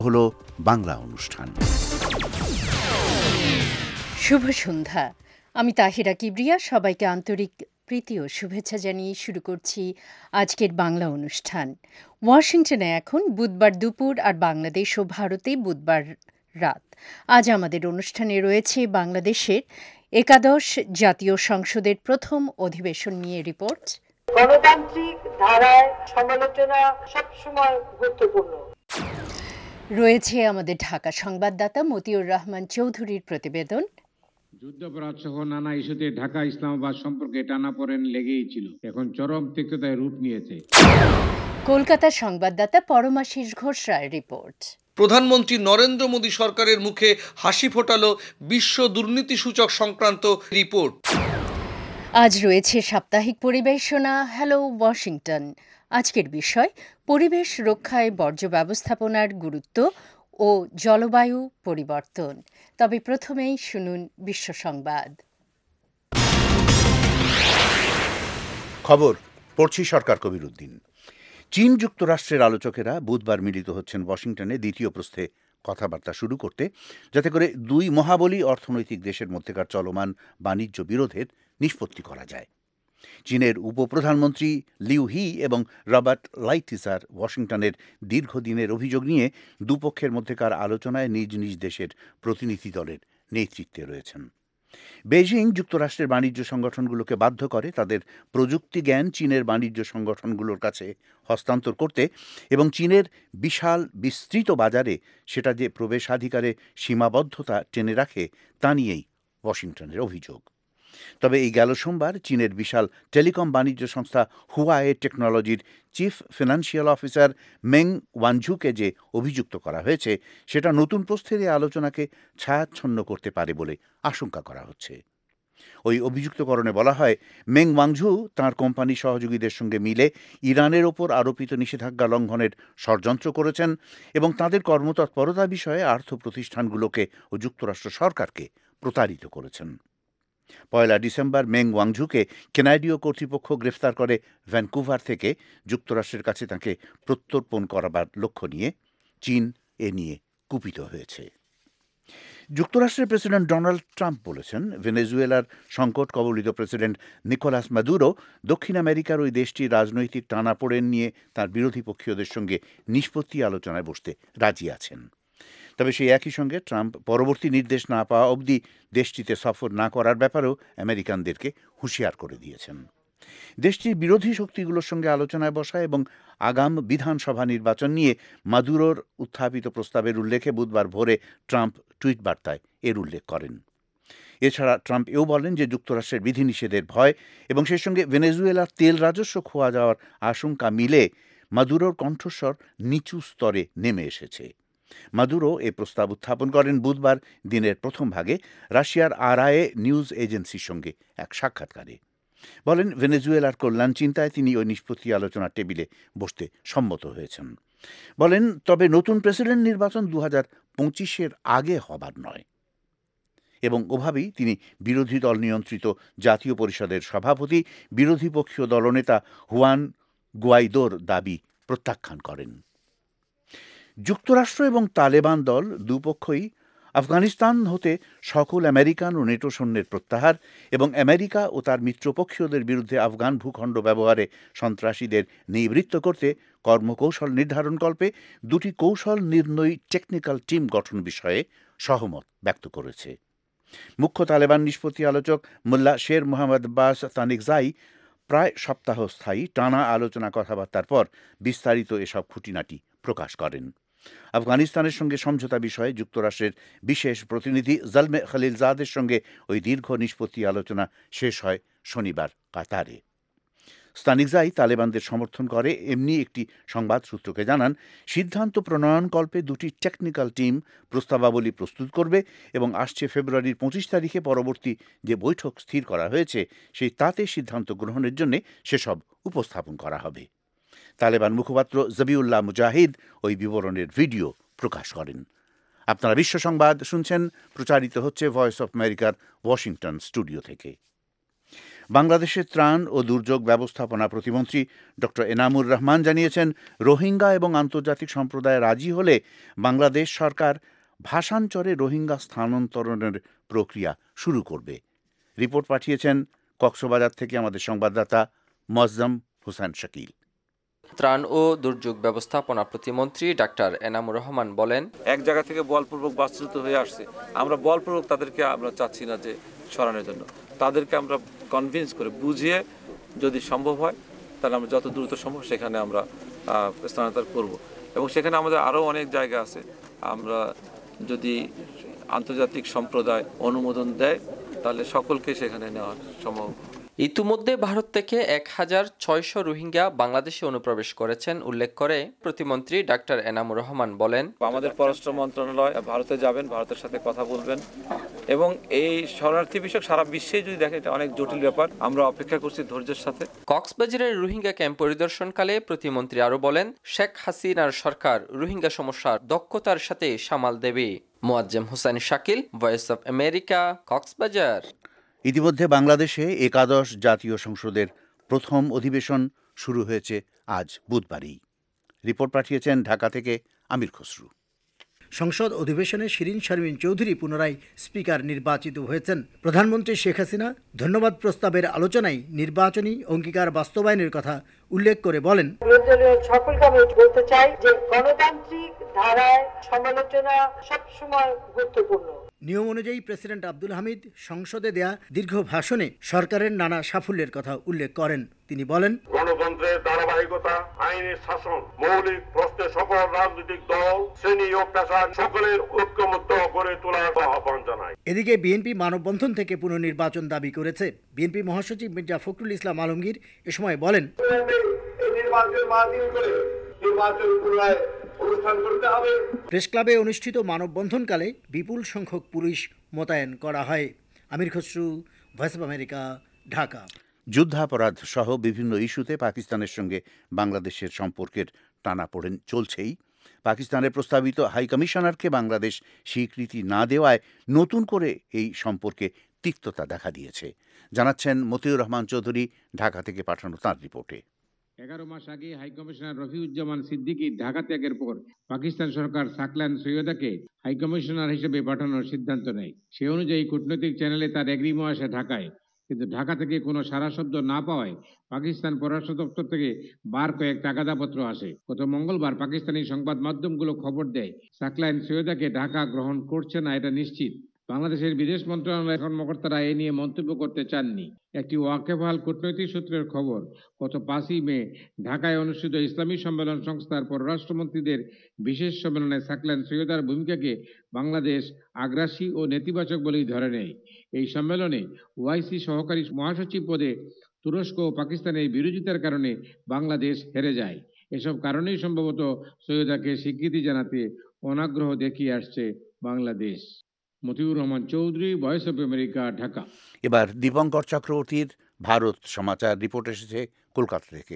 হলো বাংলা অনুষ্ঠান। শুভ সন্ধ্যা। আমি তাহিরা কিবরিয়া। সবাইকে আন্তরিক প্রীতি ও শুভেচ্ছা জানিয়ে শুরু করছি আজকের বাংলা অনুষ্ঠান। ওয়াশিংটনে এখন বুধবার দুপুর আর বাংলাদেশ ও ভারতে বুধবার রাত। আজ আমাদের অনুষ্ঠানে রয়েছে বাংলাদেশের একাদশ জাতীয় সংসদের প্রথম অধিবেশন নিয়ে রিপোর্ট। গণতান্ত্রিক ধারায় সমালোচনা সবসময় গুরুত্বপূর্ণ। রয়েছে আমাদের ঢাকা সংবাদদাতা মতিউর রহমান চৌধুরীর প্রতিবেদন। যুদ্ধাপরাধ সহ নানা ইস্যুতে ঢাকা ইসলামাবাদ সম্পর্কে টানাপোড়েন লেগেই ছিল, এখন চরম তিক্ততায় রূপ নিয়েছে। কলকাতা সংবাদদাতা পরমাশিস ঘোষরায় রিপোর্ট। প্রধানমন্ত্রী নরেন্দ্র মোদী সরকারের মুখে হাসি ফোটালো বিশ্ব দুর্নীতি সূচক সংক্রান্ত রিপোর্ট। আজ রয়েছে সাপ্তাহিক পরিবেশনা হ্যালো ওয়াশিংটন। আজকের বিষয় পরিবেশ রক্ষায় বর্জ্য ব্যবস্থাপনার গুরুত্ব ও জলবায়ু পরিবর্তন। তবে প্রথমেই শুনুন বিশ্ব সংবাদ। খবর পড়ছি সরকার কবির উদ্দিন। চীন যুক্তরাষ্ট্রের আলোচকেরা বুধবার মিলিত হচ্ছেন ওয়াশিংটনে দ্বিতীয় প্রস্থে কথাবার্তা শুরু করতে, যাতে করে দুই মহাবলী অর্থনৈতিক দেশের মধ্যেকার চলমান বাণিজ্য বিরোধের নিষ্পত্তি করা যায়। চীনের উপপ্রধানমন্ত্রী লিউ হি এবং রবার্ট লাইটইজার ওয়াশিংটনের দীর্ঘদিনের অভিযোগ নিয়ে দুপক্ষের মধ্যেকার আলোচনায় নিজ নিজ দেশের প্রতিনিধি দলের নেতৃত্বে রয়েছেন। বেইজিং যুক্তরাষ্ট্রের বাণিজ্য সংগঠনগুলোকে বাধ্য করে তাদের প্রযুক্তি জ্ঞান চীনের বাণিজ্য সংগঠনগুলোর কাছে হস্তান্তর করতে এবং চীনের বিশাল বিস্তৃত বাজারে সেটা যে প্রবেশাধিকারে সীমাবদ্ধতা টেনে রাখে তা নিয়েই ওয়াশিংটনের অভিযোগ। তবে এই গেল সোমবার চীনের বিশাল টেলিকম বাণিজ্য সংস্থা হুয়াওয়ে টেকনোলজির চিফ ফিনান্সিয়াল অফিসার মেং ওয়ানঝুকে যে অভিযুক্ত করা হয়েছে সেটা নতুন প্রস্থের এই আলোচনাকে ছায়াচ্ছন্ন করতে পারে বলে আশঙ্কা করা হচ্ছে। ওই অভিযুক্তকরণে বলা হয়, মেং ওয়াংঝু তাঁর কোম্পানি সহযোগীদের সঙ্গে মিলে ইরানের ওপর আরোপিত নিষেধাজ্ঞা লঙ্ঘনের ষড়যন্ত্র করেছেন এবং তাঁদের কর্মতৎপরতা বিষয়ে আর্থ প্রতিষ্ঠানগুলোকে ও যুক্তরাষ্ট্র সরকারকে প্রতারিত করেছেন। 1 ডিসেম্বর মেং ওয়াংঝুকে কানাডীয় কর্তৃপক্ষ গ্রেফতার করে ভ্যানকুভার থেকে যুক্তরাষ্ট্রের কাছে তাঁকে প্রত্যর্পণ করাবার লক্ষ্য নিয়ে চীন এ নিয়ে কুপিত হয়েছে। যুক্তরাষ্ট্রের প্রেসিডেন্ট ডোনাল্ড ট্রাম্প বলেছেন, ভেনেজুয়েলার সংকট কবলিত প্রেসিডেন্ট নিকোলাস মাদুরো দক্ষিণ আমেরিকার ওই দেশটির রাজনৈতিক টানাপোড়েন নিয়ে তার বিরোধী পক্ষীয়দের সঙ্গে নিষ্পত্তি আলোচনায় বসতে রাজি আছেন। তবে সেই একই সঙ্গে ট্রাম্প পরবর্তী নির্দেশ না পাওয়া অবধি দেশটিতে সফর না করার ব্যাপারেও আমেরিকানদেরকে হুঁশিয়ার করে দিয়েছেন। দেশটির বিরোধী শক্তিগুলোর সঙ্গে আলোচনায় বসা এবং আগাম বিধানসভা নির্বাচন নিয়ে মাদুরোর উত্থাপিত প্রস্তাবের উল্লেখে বুধবার ভোরে ট্রাম্প টুইট বার্তায় এর উল্লেখ করেন। এছাড়া ট্রাম্প এও বলেন যে যুক্তরাষ্ট্রের বিধিনিষেধের ভয় এবং সেই সঙ্গে ভেনেজুয়েলার তেল রাজস্ব খোয়া যাওয়ার আশঙ্কা মিলে মাদুরোর কণ্ঠস্বর নিচু স্তরে নেমে এসেছে। মাদুরো এ প্রস্তাব উত্থাপন করেন বুধবার দিনের প্রথম ভাগে রাশিয়ার আরআইএ নিউজ এজেন্সির সঙ্গে এক সাক্ষাৎকারে। বলেন, ভেনেজুয়েলার কল্যাণ চিন্তায় তিনি ওই নিষ্পত্তি আলোচনার টেবিলে বসতে সম্মত হয়েছেন। বলেন, তবে নতুন প্রেসিডেন্ট নির্বাচন 2025-এর আগে হবার নয় এবং ওভাবেই তিনি বিরোধী দল নিয়ন্ত্রিত জাতীয় পরিষদের সভাপতি বিরোধী পক্ষীয় দলনেতা হুয়ান গুয়াইদোর দাবি প্রত্যাখ্যান করেন। যুক্তরাষ্ট্র এবং তালেবান দল দুপক্ষই আফগানিস্তান হতে সকল আমেরিকান ও নেটো সৈন্যের প্রত্যাহার এবং আমেরিকা ও তার মিত্রপক্ষীয়দের বিরুদ্ধে আফগান ভূখণ্ড ব্যবহারে সন্ত্রাসীদের নিবৃত্ত করতে কর্মকৌশল নির্ধারণকল্পে দুটি কৌশল নির্ণয়ী টেকনিক্যাল টিম গঠন বিষয়ে সহমত ব্যক্ত করেছে। মুখ্য তালেবান নিষ্পত্তি আলোচক মোল্লা শের মোহাম্মদ আব্বাস তানিকজাই প্রায় সপ্তাহ স্থায়ী টানা আলোচনা কথাবার্তার পর বিস্তারিত এসব খুঁটিনাটি প্রকাশ করেন। আফগানিস্তানের সঙ্গে সমঝোতা বিষয়ে যুক্তরাষ্ট্রের বিশেষ প্রতিনিধি জালমে খলিলজাদের সঙ্গে ওই দীর্ঘ নিষ্পত্তি আলোচনা শেষ হয় শনিবার কাতারে। স্তানিকজাই তালেবানদের সমর্থন করে এমনি একটি সংবাদ সূত্রকে জানান, সিদ্ধান্ত প্রণয়নকল্পে দুটি টেকনিক্যাল টিম প্রস্তাবাবলী প্রস্তুত করবে এবং আসছে ফেব্রুয়ারির 25 তারিখে পরবর্তী যে বৈঠক স্থির করা হয়েছে সেই তাতে সিদ্ধান্ত গ্রহণের জন্য সেসব উপস্থাপন করা হবে। তালেবান মুখপাত্র জবিউল্লাহ মুজাহিদ ওই বিবরণের ভিডিও প্রকাশ করেন। আপনারা বিশ্ব সংবাদ শুনছেন, প্রচারিত হচ্ছে ভয়েস অফ আমেরিকার ওয়াশিংটন স্টুডিও থেকে। বাংলাদেশের ত্রাণ ও দুর্যোগ ব্যবস্থাপনা প্রতিমন্ত্রী ড এনামুর রহমান জানিয়েছেন, রোহিঙ্গা এবং আন্তর্জাতিক সম্প্রদায় রাজি হলে বাংলাদেশ সরকার ভাষান্তরে রোহিঙ্গা স্থানান্তরণের প্রক্রিয়া শুরু করবে। রিপোর্ট পাঠিয়েছেন কক্সবাজার থেকে আমাদের সংবাদদাতা মোয়াজ্জম হোসেন শাকিল। ত্রাণ ও দুর্যোগ ব্যবস্থাপনা প্রতিমন্ত্রী ডাক্তার এনামুর রহমান বলেন, এক জায়গা থেকে বলপূর্বক বাস্তুচ্যুত হয়ে আসছে, আমরা বলপূর্বক তাদেরকে আমরা চাচ্ছি না যে সরানোর জন্য, তাদেরকে আমরা কনভিন্স করে বুঝিয়ে যদি সম্ভব হয় তাহলে আমরা যত দ্রুত সম্ভব সেখানে আমরা স্থানান্তর করব। এবং সেখানে আমাদের আরও অনেক জায়গা আছে, আমরা যদি আন্তর্জাতিক সম্প্রদায় অনুমোদন দেয় তাহলে সকলকে সেখানে নেওয়া সম্ভব। ইতিমধ্যে ভারত থেকে ১,৬০০ রোহিঙ্গা বাংলাদেশে অনুপ্রবেশ করেছেন উল্লেখ করে প্রতিমন্ত্রী ডাক্তার এনামুর রহমান বলেন, আমাদের পররাষ্ট্র মন্ত্রণালয় ভারতে যাবেন, ভারতের সাথে কথা বলবেন এবং এই শরণার্থী বিষয়ক সারা বিশ্বে যদি দেখে এটা অনেক জটিল ব্যাপার, আমরা অপেক্ষা করছি ধৈর্যের সাথে। কক্সবাজারের রোহিঙ্গা ক্যাম্প পরিদর্শনকালে প্রতিমন্ত্রী আরও বলেন, শেখ হাসিনার সরকার রোহিঙ্গা সমস্যার দক্ষতার সাথে সামাল দেবে। Moazzem Hossain Shakil, voice of America, Cox's Bazar. ইতিমধ্যে বাংলাদেশে একাদশ জাতীয় সংসদের প্রথম অধিবেশন শুরু হয়েছে আজ বুধবারই। রিপোর্ট পাঠিয়েছেন ঢাকা থেকে আমির খসরু। সংসদ অধিবেশনে শিরিন শারমিন চৌধুরী পুনরায় স্পিকার নির্বাচিত হয়েছেন। প্রধানমন্ত্রী শেখ হাসিনা ধন্যবাদ প্রস্তাবের আলোচনায় নির্বাচনী অঙ্গীকার বাস্তবায়নের কথা উল্লেখ করে বলেন, বিরোধী দলীয় সকলকে আমি বলতে চাই যে গণতান্ত্রিক ধারায় সমালোচনা সবসময় গুরুত্বপূর্ণ। নিয়ম অনুযায়ী প্রেসিডেন্ট আব্দুল হামিদ সংসদে দেয়া দীর্ঘ ভাষণে সরকারের নানা সাফল্যের কথা উল্লেখ করেন। তিনি বলেন, গণতন্ত্রের ধারাবাহিকতা, আইনের শাসন, মৌলিক প্রশ্নে সকল রাজনৈতিক দল, শ্রেণী ও পেশা সকলের ঐক্যমত্য করে তোলার আহ্বান জানায়। এদিকে বিএনপি মানববন্ধন থেকে পুনর্নির্বাচন দাবি করেছে। বিএনপি মহাসচিব মির্জা ফখরুল ইসলাম আলমগীর এ সময় বলেন, প্রেস ক্লাবে অনুষ্ঠিত মানববন্ধনকালে বিপুল সংখ্যক পুলিশ মোতায়েন করা হয়। Amir Khasru, voice of America, Dhaka. যুদ্ধাপরাধ সহ বিভিন্ন ইস্যুতে পাকিস্তানের সঙ্গে বাংলাদেশের সম্পর্কের টানাপোড়েন চলছেই। পাকিস্তানের প্রস্তাবিত হাইকমিশনারকে বাংলাদেশ স্বীকৃতি না দেওয়ায় নতুন করে এই সম্পর্কে তিক্ততা দেখা দিয়েছে, জানাচ্ছেন মতিউর রহমান চৌধুরী ঢাকা থেকে পাঠানো তাঁর রিপোর্টে। 11 মাস আগে হাইকমিশনার রফিউজ্জামান সিদ্দিকী ঢাকা ত্যাগের পর পাকিস্তান সরকার সাকলান সৈয়দাকে হাইকমিশনার হিসেবে পাঠানোর সিদ্ধান্ত নেয়। সে অনুযায়ী কূটনৈতিক চ্যানেলে তার এগ্রিমো আসে ঢাকায়, কিন্তু ঢাকা থেকে কোনো সারা শব্দ না পাওয়ায় পাকিস্তান পররাষ্ট্র দপ্তর থেকে বার কয়েক তাগাদাপত্র আসে। গত মঙ্গলবার পাকিস্তানি সংবাদ মাধ্যমগুলো খবর দেয় সাকলাইন সৈয়দাকে ঢাকা গ্রহণ করছে না, এটা নিশ্চিত। বাংলাদেশের বিদেশ মন্ত্রণালয়ের কর্মকর্তারা এ নিয়ে মন্তব্য করতে চাননি। একটি ওয়াকেবহাল কূটনৈতিক সূত্রের খবর, গত 5ই মে ঢাকায় অনুষ্ঠিত ইসলামী সম্মেলন সংস্থার পররাষ্ট্রমন্ত্রীদের বিশেষ সম্মেলনে সাকলাইন সৈয়দার ভূমিকাকে বাংলাদেশ আগ্রাসী ও নেতিবাচক বলেই ধরে নেয়। এই সম্মেলনে ওআইসি সহকারী মহাসচিব পদে তুরস্ক ও পাকিস্তানের বিরোধিতার কারণে বাংলাদেশ হেরে যায়। এসব কারণেই সম্ভবত সৈয়দাকে স্বীকৃতি জানাতে অনাগ্রহ দেখিয়ে আসছে Bangladesh. Motiur Rahman Chowdhury, voice of America, Dhaka. এবার দীপঙ্কর চক্রবর্তীর ভারত সমাচার রিপোর্ট এসেছে কলকাতা থেকে।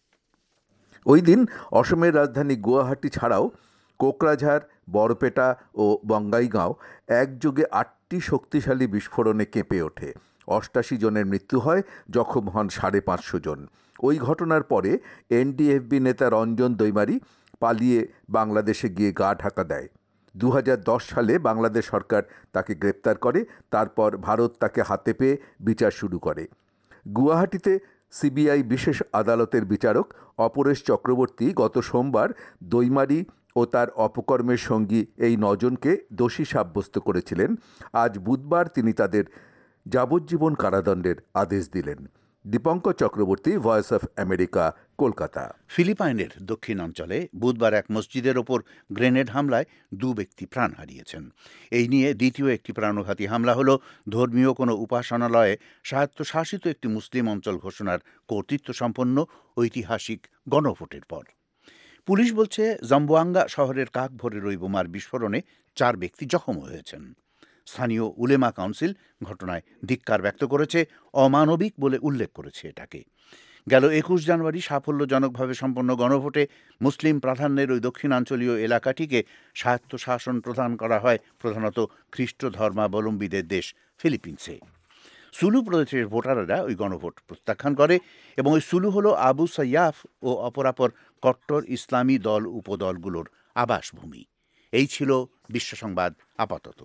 ওই দিন অসমের রাজধানী গুয়াহাটি ছাড়াও কোকরাঝাড়, বরপেটা ও বঙ্গাইগাঁও একযোগে 8টি শক্তিশালী বিস্ফোরণে কেঁপে ওঠে। 88 জনের মৃত্যু হয়, জখম হন 550 জন। ওই ঘটনার পরে এনডিএফবি নেতা রঞ্জন দৈমারি পালিয়ে বাংলাদেশে গিয়ে গা ঢাকা দেয়। 2010 সালে বাংলাদেশ সরকার তাকে গ্রেপ্তার করে, তারপর ভারত তাকে হাতে পেয়ে বিচার শুরু করে। গুয়াহাটিতে সিবিআই বিশেষ আদালতের বিচারক অপরেশ চক্রবর্তী গত সোমবার দৈমারি ও তার অপকর্মের সঙ্গী এই 9 জনকে দোষী সাব্যস্ত করেছিলেন। আজ বুধবার তিনি তাদের যাবজ্জীবন কারাদণ্ডের আদেশ দিলেন। Dipankar Chakraborty, voice of America, Kolkata. ফিলিপাইনের দক্ষিণাঞ্চলে বুধবার এক মসজিদের ওপর গ্রেনেড হামলায় 2 ব্যক্তি প্রাণ হারিয়েছেন। এই নিয়ে দ্বিতীয় একটি প্রাণঘাতী হামলা হল ধর্মীয় কোনো উপাসনালয়ে স্বায়ত্তশাসিত একটি মুসলিম অঞ্চল ঘোষণার কর্তৃত্ব সম্পন্ন ঐতিহাসিক গণভোটের পর। পুলিশ বলছে জাম্বোয়াঙ্গা শহরের কাকভোরের ওই বোমার বিস্ফোরণে 4 ব্যক্তি জখম হয়েছেন। স্থানীয় উলেমা কাউন্সিল ঘটনায় ধিক্কার ব্যক্ত করেছে, অমানবিক বলে উল্লেখ করেছে এটাকে। গেল 21 জানুয়ারি সাফল্যজনকভাবে সম্পন্ন গণভোটে মুসলিম প্রাধান্যের ওই দক্ষিণাঞ্চলীয় এলাকাটিকে স্বায়ত্তশাসন প্রদান করা হয় প্রধানত খ্রিস্ট ধর্মাবলম্বীদের দেশ ফিলিপিন্সে। সুলু প্রদেশের ভোটাররা ওই গণভোট প্রত্যাখ্যান করে এবং ওই সুলু হলো আবু সাইয়াফ ও অপরাপর কট্টর ইসলামী দল উপদলগুলোর আবাসভূমি। এই ছিল বিশ্ব সংবাদ আপাতত।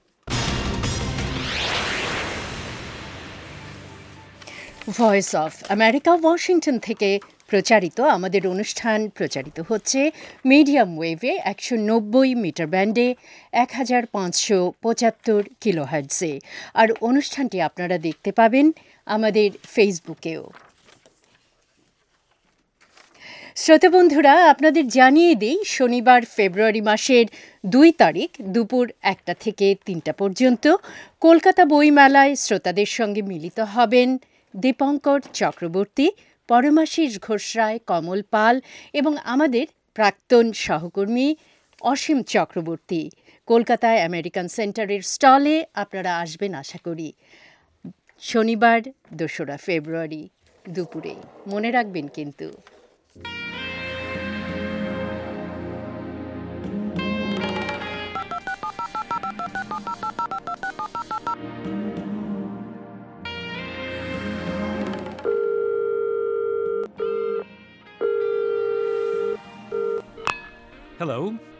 ভয়েস অফ আমেরিকা ওয়াশিংটন থেকে প্রচারিত আমাদের অনুষ্ঠান প্রচারিত হচ্ছে মিডিয়াম ওয়েভে 190 মিটার ব্যান্ডে 1575 কিলোহার্টজে। আর অনুষ্ঠানটি আপনারা দেখতে পাবেন আমাদের ফেসবুকেও। শ্রোতা বন্ধুরা, আপনাদের জানিয়ে দিই, শনিবার ফেব্রুয়ারি মাসের 2 তারিখ দুপুর 1টা থেকে 3টা পর্যন্ত কলকাতা বইমেলায় শ্রোতাদের সঙ্গে মিলিত হবেন দীপঙ্কর চক্রবর্তী, পরমাশিস ঘোষরায়, কমল পাল এবং আমাদের প্রাক্তন সহকর্মী অসীম চক্রবর্তী। কলকাতায় আমেরিকান সেন্টারের স্টলে আপনারা আসবেন আশা করি। শনিবার 2রা ফেব্রুয়ারি দুপুরে, মনে রাখবেন কিন্তু। হ্যালো।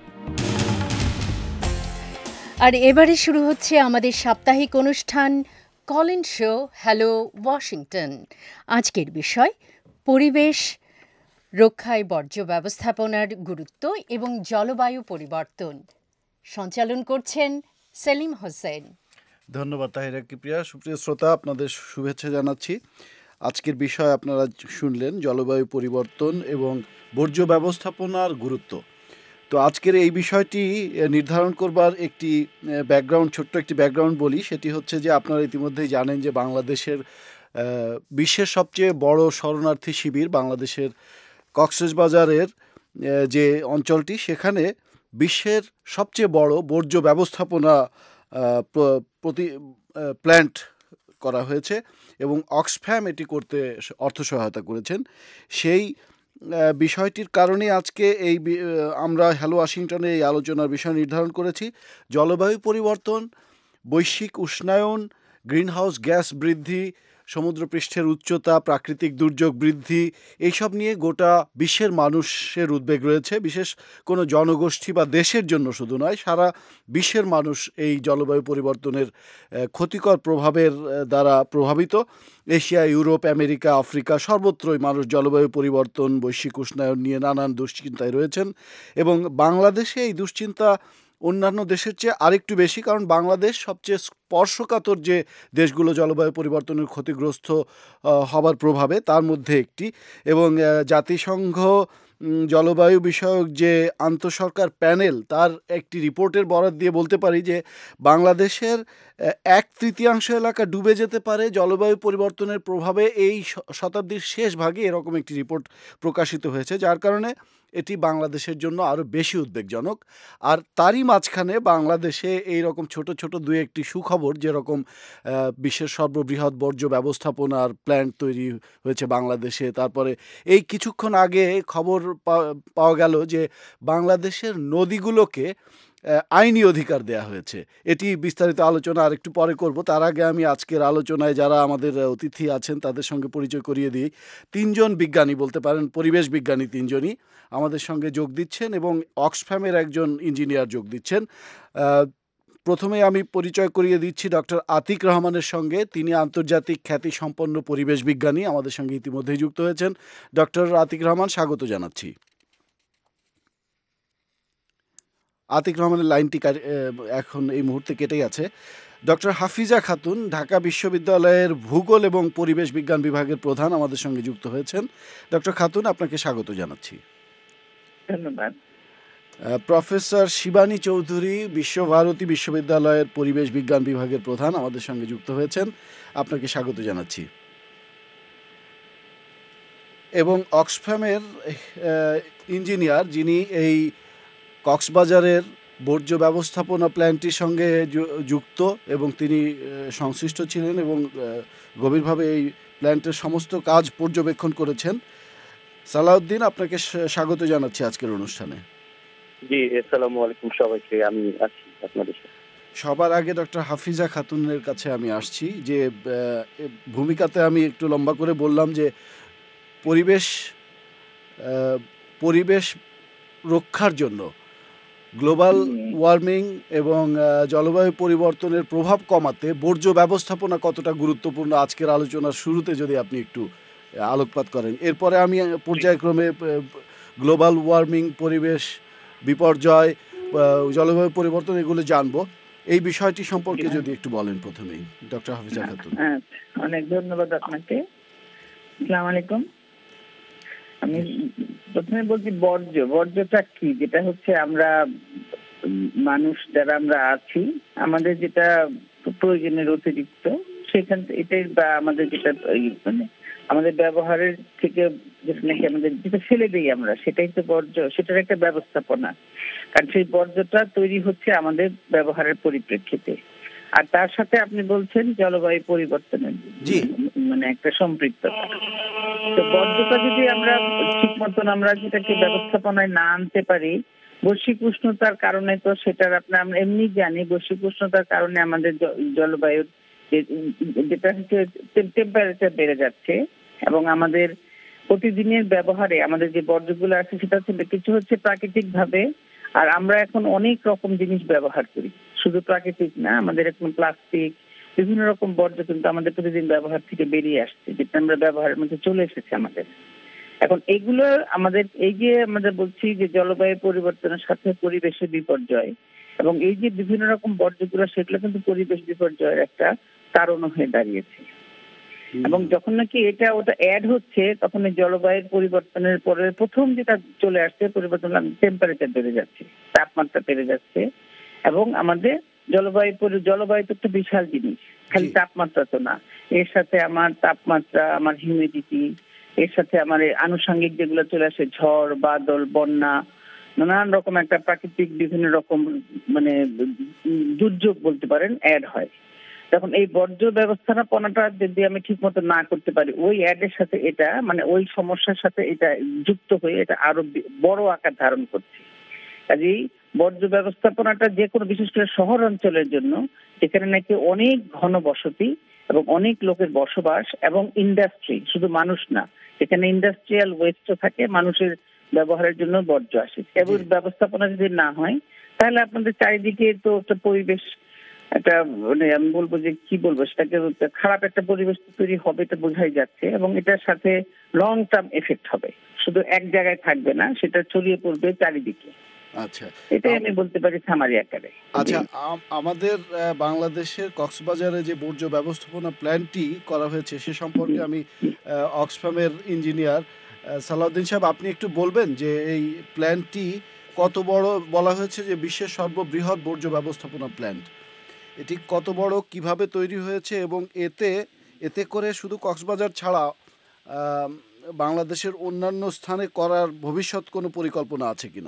আর এবারে শুরু হচ্ছে আমাদের সাপ্তাহিক অনুষ্ঠান call in show hello Washington. আজকের বিষয় পরিবেশ রক্ষায় বর্জ্য ব্যবস্থাপনার গুরুত্ব এবং জলবায়ু পরিবর্তন। সঞ্চালন করছেন সেলিম হোসেন। ধন্যবাদ তাহিরা কিপ্রিয়া। সুপ্রিয় শ্রোতা, আপনাদের শুভেচ্ছা জানাচ্ছি। আজকের বিষয় আপনারা শুনলেন জলবায়ু পরিবর্তন এবং বর্জ্য ব্যবস্থাপনার গুরুত্ব। তো আজকের এই বিষয়টি নির্ধারণ করবার একটি ছোট্ট একটি ব্যাকগ্রাউন্ড বলি। সেটি হচ্ছে যে আপনারা ইতিমধ্যেই জানেন যে বাংলাদেশের বিশ্বের সবচেয়ে বড় শরণার্থী শিবির বাংলাদেশের কক্সবাজারের যে অঞ্চলটি, সেখানে বিশ্বের সবচেয়ে বড় বর্জ্য ব্যবস্থাপনা প্ল্যান্ট করা হয়েছে এবং অক্সফ্যাম এটি করতে অর্থ সহায়তা করেছেন। সেই বিষয়টির কারণে আজকে আমরা হ্যালো ওয়াশিংটনে এই আলোচনার বিষয় নির্ধারণ করেছি জলবায়ু পরিবর্তন, বৈশ্বিক উষ্ণায়ন, গ্রিনহাউস গ্যাস বৃদ্ধি, সমুদ্রপৃষ্ঠের উচ্চতা, প্রাকৃতিক দুর্যোগ বৃদ্ধি, এইসব নিয়ে গোটা বিশ্বের মানুষের উদ্বেগ রয়েছে। বিশেষ কোনো জনগোষ্ঠী বা দেশের জন্য শুধু নয়, সারা বিশ্বের মানুষ এই জলবায়ু পরিবর্তনের ক্ষতিকর প্রভাবের দ্বারা প্রভাবিত। এশিয়া, ইউরোপ, আমেরিকা, আফ্রিকা সর্বত্রই মানুষ জলবায়ু পরিবর্তন, বৈশ্বিক উষ্ণায়ন নিয়ে নানান দুশ্চিন্তায় রয়েছেন এবং বাংলাদেশে এই দুশ্চিন্তা অন্যান্য দেশের চেয়ে আরেকটু বেশি, কারণ বাংলাদেশ সবচেয়ে স্পর্শকাতর যে দেশগুলো জলবায়ু পরিবর্তনের ক্ষতিগ্রস্ত হবার প্রভাবে তার মধ্যে একটি। এবং জাতিসংঘ জলবায়ু বিষয়ক যে আন্তঃসরকার প্যানেল, তার একটি রিপোর্টের বরাত দিয়ে বলতে পারি যে বাংলাদেশের 1/3 এলাকা ডুবে যেতে পারে জলবায়ু পরিবর্তনের প্রভাবে এই শতাব্দীর শেষ ভাগে, এরকম একটি রিপোর্ট প্রকাশিত হয়েছে, যার কারণে এটি বাংলাদেশের জন্য আরও বেশি উদ্বেগজনক। আর তারই মাঝখানে বাংলাদেশে এই রকম ছোট ছোট 2-1টি সুখবর, যেরকম বিশ্বের সর্ববৃহৎ বর্জ্য ব্যবস্থাপনার প্ল্যান্ট তৈরি হয়েছে বাংলাদেশে। তারপরে এই কিছুক্ষণ আগে খবর পাওয়া গেল যে বাংলাদেশের নদীগুলোকে আইনি অধিকার দেয়া হয়েছে। এটি বিস্তারিত আলোচনা আর একটু পরে করব। তার আগে আমি আজকের আলোচনায় যারা আমাদের অতিথি আছেন তাদের সঙ্গে পরিচয় করিয়ে দিই। 3জন বিজ্ঞানী, বলতে পারেন পরিবেশ বিজ্ঞানী 3জনই আমাদের সঙ্গে যোগ দিচ্ছেন এবং অক্সফ্যামের একজন ইঞ্জিনিয়ার যোগ দিচ্ছেন। প্রথমে আমি পরিচয় করিয়ে দিচ্ছি ডক্টর আতিক রহমানের সঙ্গে। তিনি আন্তর্জাতিক খ্যাতিসম্পন্ন পরিবেশ বিজ্ঞানী, আমাদের সঙ্গে ইতিমধ্যেই যুক্ত হয়েছেন। ডক্টর আতিক রহমান, স্বাগত জানাচ্ছি। আতিক রহমানের লাইনটি এখন এই মুহূর্তে কেটে গেছে। ডক্টর হাফিজা খাতুন, ঢাকা বিশ্ববিদ্যালয়ের ভূগোল এবং পরিবেশ বিজ্ঞান বিভাগের প্রধান, আমাদের সঙ্গে যুক্ত হয়েছেন। ডক্টর খাতুন, আপনাকে স্বাগত জানাচ্ছি। ধন্যবাদ। প্রফেসর শিবানী চৌধুরী, বিশ্বভারতী বিশ্ববিদ্যালয়ের পরিবেশ বিজ্ঞান বিভাগের প্রধান, আমাদের সঙ্গে যুক্ত হয়েছেন। আপনাকে স্বাগত জানাচ্ছি। এবং অক্সফ্যামের ইঞ্জিনিয়ার, যিনি এই কক্সবাজারের বর্জ্য ব্যবস্থাপনা প্ল্যান্টটির সঙ্গে যুক্ত এবং তিনি সংশ্লিষ্ট ছিলেন এবং গভীরভাবে এই প্ল্যান্টের সমস্ত কাজ পর্যবেক্ষণ করেছেন। সালাউদ্দিন, আপনাকে স্বাগত জানাচ্ছি আজকের অনুষ্ঠানে। জি, আসসালামু আলাইকুম সবাইকে। আমি আছি আপনাদের সাথে। সবার আগে ডক্টর হাফিজা খাতুনের কাছে আমি আসছি, যে ভূমিকাতে আমি একটু লম্বা করে বললাম যে পরিবেশ পরিবেশ রক্ষার জন্য গ্লোবাল ওয়ার্মিং এবং জলবায়ু পরিবর্তনের প্রভাব কমাতে বর্জ্য ব্যবস্থাপনা কতটা গুরুত্বপূর্ণ আজকের আলোচনার শুরুতে যদি আপনি একটু আলোকপাত করেন। এরপরে আমি পর্যায়ক্রমে গ্লোবাল ওয়ার্মিং, পরিবেশ বিপর্যয়, জলবায়ু পরিবর্তন এগুলো জানবো। এই বিষয়টি সম্পর্কে যদি একটু বলেন প্রথমেই ডক্টর হাফিজা খাতুন। অনেক ধন্যবাদ আপনাকে। আসসালামু আলাইকুম। আমি প্রথমে বলছি বর্জ্যটা কি, যেটা হচ্ছে আমরা মানুষ যারা আমরা আছি, আমাদের যেটা প্রয়োজনের অতিরিক্ত সেখান এটাই, বা আমাদের যেটা মানে আমাদের ব্যবহারের থেকে নাকি আমাদের যেটা ফেলে দিই আমরা, সেটাই তো বর্জ্য, সেটার একটা ব্যবস্থাপনা। কারণ সেই বর্জ্যটা তৈরি হচ্ছে আমাদের ব্যবহারের পরিপ্রেক্ষিতে। আর তার সাথে আপনি বলছেন জলবায়ু পরিবর্তনের মানে একটা সম্পৃক্ততা। তো বর্জ্যটা যদি আমরা ঠিক মতন আমরা যেটাকে ব্যবস্থাপনায় না আনতে পারি, বৈশ্বিক উষ্ণতার কারণে, তো সেটার আমরা এমনি জানি বৈশ্বিক উষ্ণতার কারণে আমাদের জলবায়ুর যেটা হচ্ছে টেম্পারেচার বেড়ে যাচ্ছে, এবং আমাদের প্রতিদিনের ব্যবহারে আমাদের যে বর্জ্যগুলো আছে সেটা হচ্ছে কিছু হচ্ছে প্রাকৃতিক ভাবে, আর আমরা এখন অনেক রকম জিনিস ব্যবহার করি, শুধু প্রাকৃতিক না, আমাদের এখন প্লাস্টিক, বিভিন্ন রকম বর্জ্য কিন্তু আমাদের প্রতিদিন ব্যবহার থেকে বেরিয়ে আসছে, যেটা আমরা ব্যবহারের মধ্যে চলে এসেছে আমাদের। এখন এগুলো আমাদের এই যে আমাদের বলছি যে জলবায়ু পরিবর্তনের সাথে পরিবেশের বিপর্যয়, এবং এই যে বিভিন্ন রকম বর্জ্যগুলো, সেগুলো কিন্তু পরিবেশ বিপর্যয়ের একটা কারণ হয়ে দাঁড়িয়েছে। এবং যখন নাকি ওটা অ্যাড হচ্ছে, তখন এই জলবায়ুর পরিবর্তনের পরে প্রথম যেটা চলে আসছে পরিবর্তন, টেম্পারেচার বেড়ে যাচ্ছে, তাপমাত্রা বেড়ে যাচ্ছে। এবং আমাদের জলবায়ু তো একটা বিশাল জিনিস, খালি তাপমাত্রা তো না, এর সাথে আমার তাপমাত্রা, আমার হিউমিডিটি, এর সাথে আমার আনুষঙ্গিক যেগুলো চলে আসে, ঝড়, বাদল, বন্যা, নানান রকম একটা প্রাকৃতিক বিভিন্ন রকম মানে দুর্যোগ বলতে পারেন অ্যাড হয়। তখন এই বর্জ্য ব্যবস্থাপনাটা যদি আমি ঠিক মতো না করতে পারি, ওই অ্যাডের সাথে এটা মানে ওই সমস্যার সাথে এটা যুক্ত হয়ে এটা আরো বড় আকার ধারণ করছে। কাজেই বর্জ্য ব্যবস্থাপনাটা যে কোনো, বিশেষ করে শহর অঞ্চলের জন্য, যেখানে নাকি অনেক ঘনবসতি এবং অনেক লোকের বসবাস এবং ইন্ডাস্ট্রি, শুধু মানুষ না, যেখানে ইন্ডাস্ট্রিয়াল ওয়েস্টও থাকে, মানুষের ব্যবহারের জন্য বর্জ্য আসে, এবং ব্যবস্থাপনা যদি না হয় তাহলে আপনাদের চারিদিকে তো একটা পরিবেশ, একটা মানে আমি বলবো যে কি বলবো, সেটাকে খারাপ একটা পরিবেশ তৈরি হবে, এটা বোঝাই যাচ্ছে। এবং এটার সাথে লং টার্ম এফেক্ট হবে, শুধু এক জায়গায় থাকবে না, সেটা ছড়িয়ে পড়বে চারিদিকে। আচ্ছা, এটাই আমি বলতে পারি সামারি আকারে। আচ্ছা, আমাদের বাংলাদেশের কক্সবাজারে যে বর্জ্য ব্যবস্থাপনা প্ল্যানটি করা হয়েছে সে সম্পর্কে আমি অক্সফামের ইঞ্জিনিয়ার সালাউদ্দিন সাহেব, আপনি একটু বলবেন যে এই প্ল্যানটি কত বড়? বলা হয়েছে যে বিশ্বের সর্ববৃহৎ বর্জ্য ব্যবস্থাপনা প্ল্যান্ট, এটি কত বড়, কিভাবে তৈরি হয়েছে, এবং এতে করে শুধু কক্সবাজার ছাড়া বাংলাদেশের অন্যান্য স্থানে করার ভবিষ্যৎ কোনো পরিকল্পনা আছে কিনা?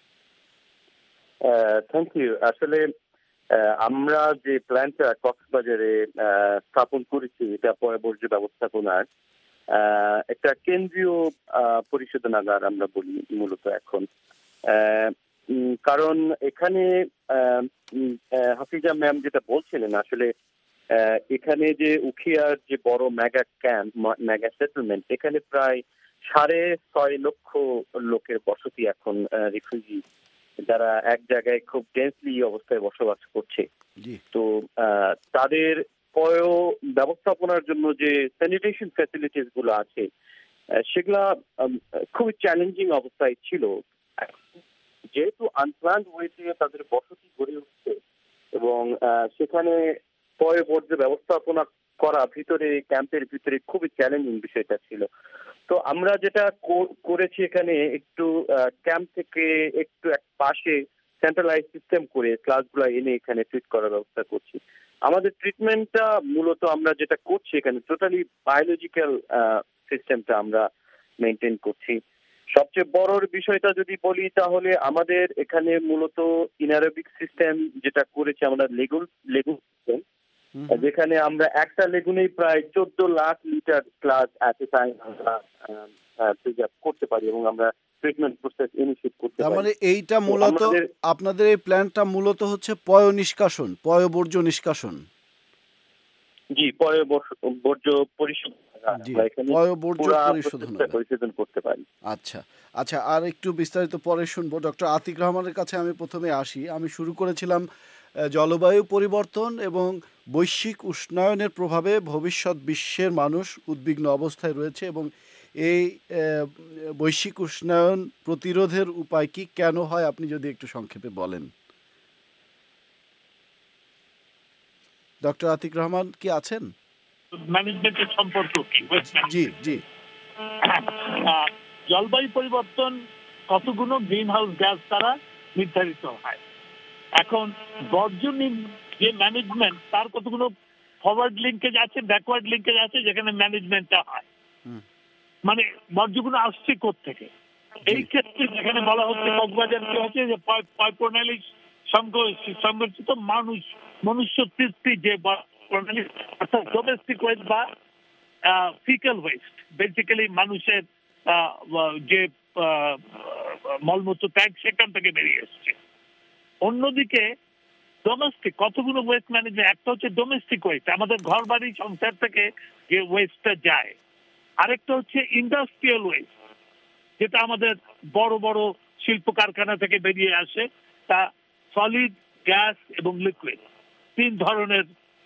Thank you. আসলে আমরা যে প্ল্যানটা কক্সবাজারে স্থাপন করেছি, এটা বর্জ্য ব্যবস্থাপনার একটা কেন্দ্রীয় পরিশোধনাগার আমরা বলি মূলত এখন। কারণ এখানে হাফিজা ম্যাম যেটা বলছিলেন, আসলে এখানে যে উখিয়ার যে বড় মেগা ক্যাম্প, মেগা সেটেলমেন্ট, এখানে প্রায় 6.5 লক্ষ লোকের বসতি এখন, রিফিউজি যারা এক জায়গায় খুব ডেন্সলি অবস্থায় বসবাস করছে। তো তাদের পয় ব্যবস্থাপনার জন্য যে স্যানিটেশন ফ্যাসিলিটিস গুলো আছে, সেগুলা খুবই চ্যালেঞ্জিং অবস্থায় ছিল। যেহেতু আনপ্ল্যান্ড ওয়েতে তাদের বসতি গড়ে উঠছে, এবং সেখানে পয় বর্জ্য ব্যবস্থাপনা করা ভিতরে, ক্যাম্পের ভিতরে খুবই চ্যালেঞ্জিং বিষয়টা ছিল। তো আমরা যেটা করেছি, এখানে একটু ক্যাম্প থেকে একটু এক পাশে সেন্ট্রালাইজ সিস্টেম করে ক্লাসগুলো এনে এখানে ট্রিট করার ব্যবস্থা করছি। আমাদের ট্রিটমেন্টটা মূলত আমরা যেটা করছি এখানে টোটালি বায়োলজিক্যাল সিস্টেমটা আমরা মেনটেন করছি। সবচেয়ে বড় বিষয়টা যদি বলি, তাহলে আমাদের এখানে মূলত ইনারোবিক সিস্টেম যেটা করেছি আমরা, লেগুন সিস্টেম, যেখানে আমরা একটা লেগুনেই প্রায় 14 lakh litre class at a time আমরা প্রিজার্ভ করতে পারি এবং আমরা ট্রিটমেন্ট প্রসেস ইনিশিয়েট করতে তার পারি। মানে এইটা তো মূলত আমাদের আপনাদের এই প্ল্যানটা মূলত হচ্ছে পয় বর্জ্য নিষ্কাশন। জি বর্জ্য পরিশোধন জি, আমরা এখানে পয় বর্জ্য পুরা পরিশোধনাগার। প্রসেসটা পরিশোধন করতে পারি। আচ্ছা আচ্ছা, আর একটু বিস্তারিত পরে শুনবো। ডক্টর আতিক রহমানের কাছে আমি প্রথমে আসি। আমি শুরু করেছিলাম জলবায়ু পরিবর্তন এবং বৈশ্বিক উষ্ণায়নের প্রভাবে ভবিষ্যৎ বিশ্বের মানুষ উদ্বিগ্ন অবস্থায় রয়েছে এবং এই বৈশ্বিক উষ্ণায়ন প্রতিরোধের উপায় কি, কেন হয়, আপনি যদি একটু সংক্ষেপে বলেন। ডক্টর আতিক রহমান কি আছেন? ম্যানেজমেন্টের সম্পর্ক কি? জি জি। জলবায়ু পরিবর্তন কতগুলো গ্রিন হাউস গ্যাস দ্বারা নির্ধারিত হয়। এখন বর্জ্য যে ম্যানেজমেন্ট তার কতগুলো ফরওয়ার্ড লিঙ্কেজ আছে, ব্যাকওয়ার্ড লিঙ্কেজ আছে, যেখানে ম্যানেজমেন্টটা হয়। মানে বর্জ্যগুলো আসছে কোত্থেকে। এই ক্ষেত্রে যেখানে বলা হচ্ছে কক্সবাজার কি হচ্ছে যে প্রণালী সংগঠিত মনুষ্য সৃষ্টি যে প্রণালী, অর্থাৎ ডোমেস্টিক ওয়েস্ট বা ফিক্যাল ওয়েস্ট, বেসিক্যালি মানুষের যে মলমূত্র ত্যাগ সেখান থেকে বেরিয়ে এসছে। অন্যদিকে ডোমেস্টিক কতগুলো ওয়েস্ট ম্যানেজমেন্ট, একটা হচ্ছে ডোমেস্টিক ওয়েস্ট, আমাদের ঘর বাড়ি সংসার থেকে যে ওয়েস্টটা যায়। আরেকটা হচ্ছে ইন্ডাস্ট্রিয়াল ওয়েস্ট, যেটা আমাদের বড় বড় শিল্প কারখানা থেকে বেরিয়ে আসে। তা সলিড, গ্যাস এবং লিকুইড, তিন ধরনের।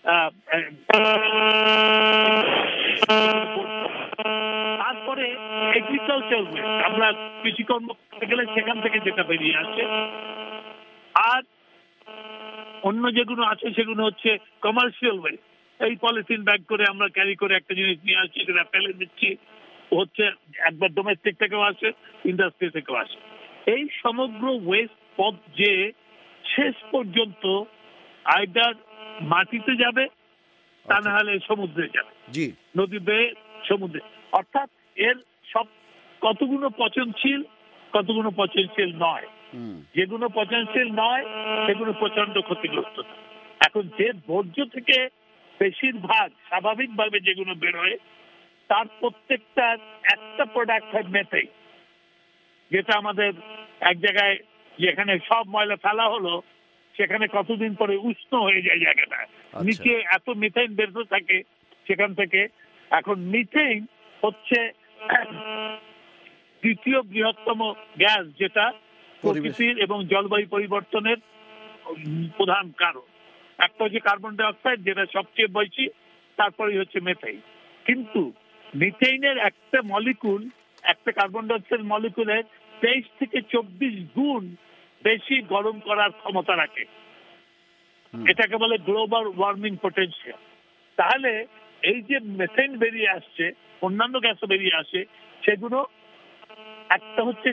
তারপরে এগ্রিকালচার ওয়েস্ট, আমরা কৃষিকর্ম করতে গেলে সেখান থেকে যেটা বেরিয়ে আসে। আর অন্য যেগুলো আছে সেগুলো হচ্ছে কমার্শিয়াল ওয়েস্ট, এই পলিথিন ব্যাগ করে আমরা ক্যারি করে একটা জিনিস নিয়ে আসছি, সেটা ফেলে দিচ্ছি, হচ্ছে একবার ডোমেস্টিক থেকেও আসে, ইন্ডাস্ট্রি থেকেও আসে। এই সমগ্র ওয়েস্ট পথ যে শেষ পর্যন্ত আইদার মাটিতে যাবে, তা না হলে সমুদ্রে যাবে, জি, নদী বেয়ে সমুদ্রে। অর্থাৎ এর সব কতগুলো পচনশীল, কতগুলো পচনশীল নয়। যেগুলো পচনশীল নয় সেগুলো প্রচন্ড ক্ষতিগ্রস্ত। এখন যে বর্জ্য থেকে বেশিরভাগ স্বাভাবিকভাবে যেগুলো বেরোয় তার প্রত্যেকটার একটা প্রোডাক্ট হয় মেথেন, যেটা আমাদের এক জায়গায় যেখানে সব ময়লা ফেলা হলো সেখানে কতদিন পরে উষ্ণ হয়ে যায় জায়গাটা, নিচে এত মিথেন বেরোতে থাকে সেখান থেকে। এখন মিথেন হচ্ছে দ্বিতীয় বৃহত্তম গ্যাস, যেটা প্রকৃতির এবং জলবায়ু পরিবর্তনের প্রধান কারণ। একটা হচ্ছে কার্বন ডাই অক্সাইড, যেটা সবচেয়ে বেশি, তারপরে হচ্ছে মেথেন। কিন্তু মিথেনের একটা মলিকুল, একটা কার্বন ডাই অক্সাইড মলিকুলের 23 থেকে 24 গুণ বেশি গরম করার ক্ষমতা রাখে। এটাকে বলে গ্লোবাল ওয়ার্মিং পটেনশিয়াল। তাহলে এই যে মেথেন বেরিয়ে আসছে, অন্যান্য গ্যাসও বেরিয়ে আসে, সেগুলো একটা হচ্ছে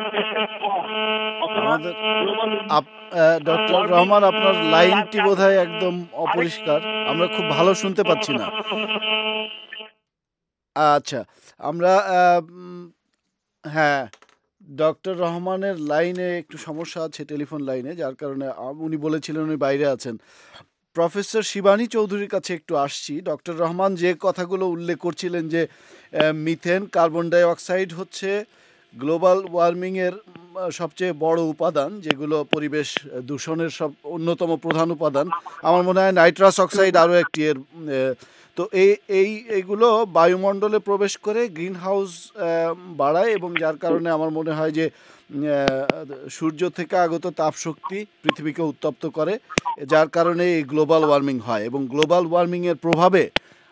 ডক্টর রহমান, আপনার লাইনটি বোধহয় একদম অপরিষ্কার, আমরা খুব ভালো শুনতে পাচ্ছি না। আচ্ছা, আমরা হ্যাঁ, ডক্টর রহমানের লাইনে একটু সমস্যা আছে, টেলিফোন লাইনে, যার কারণে উনি বলেছিলেন উনি বাইরে আছেন। প্রফেসর শিবানী চৌধুরীর কাছে একটু আসছি। ডক্টর রহমান যে কথাগুলো উল্লেখ করছিলেন যে মিথেন, কার্বন ডাই অক্সাইড হচ্ছে গ্লোবাল ওয়ার্মিংয়ের সবচেয়ে বড় উপাদান, যেগুলো পরিবেশ দূষণের সব অন্যতম প্রধান উপাদান। আমার মনে হয় নাইট্রাস অক্সাইড আরও একটি এর। তো এইগুলো বায়ুমণ্ডলে প্রবেশ করে গ্রিন হাউস বাড়ায় এবং যার কারণে আমার মনে হয় যে সূর্য থেকে আগত তাপশক্তি পৃথিবীকে উত্তপ্ত করে, যার কারণে এই গ্লোবাল ওয়ার্মিং হয়। এবং গ্লোবাল ওয়ার্মিংয়ের প্রভাবে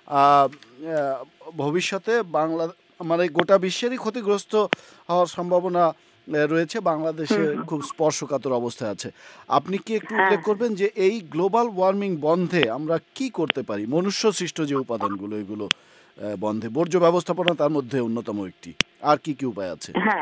ভবিষ্যতে মানে গোটা বিশ্বেরই ক্ষতিগ্রস্ত হওয়ার সম্ভাবনা রয়েছে। বাংলাদেশে খুব স্পর্শকাতর অবস্থায় আছে। আপনি কি একটু উল্লেখ করবেন যে এই গ্লোবাল ওয়ার্মিং বন্ধে আমরা কি করতে পারি? মনুষ্য সৃষ্ট যে উপাদানগুলো, এগুলো বন্ধে বর্জ্য ব্যবস্থাপনা তার মধ্যে অন্যতম একটি। আর কি কি উপায় আছে? হ্যাঁ,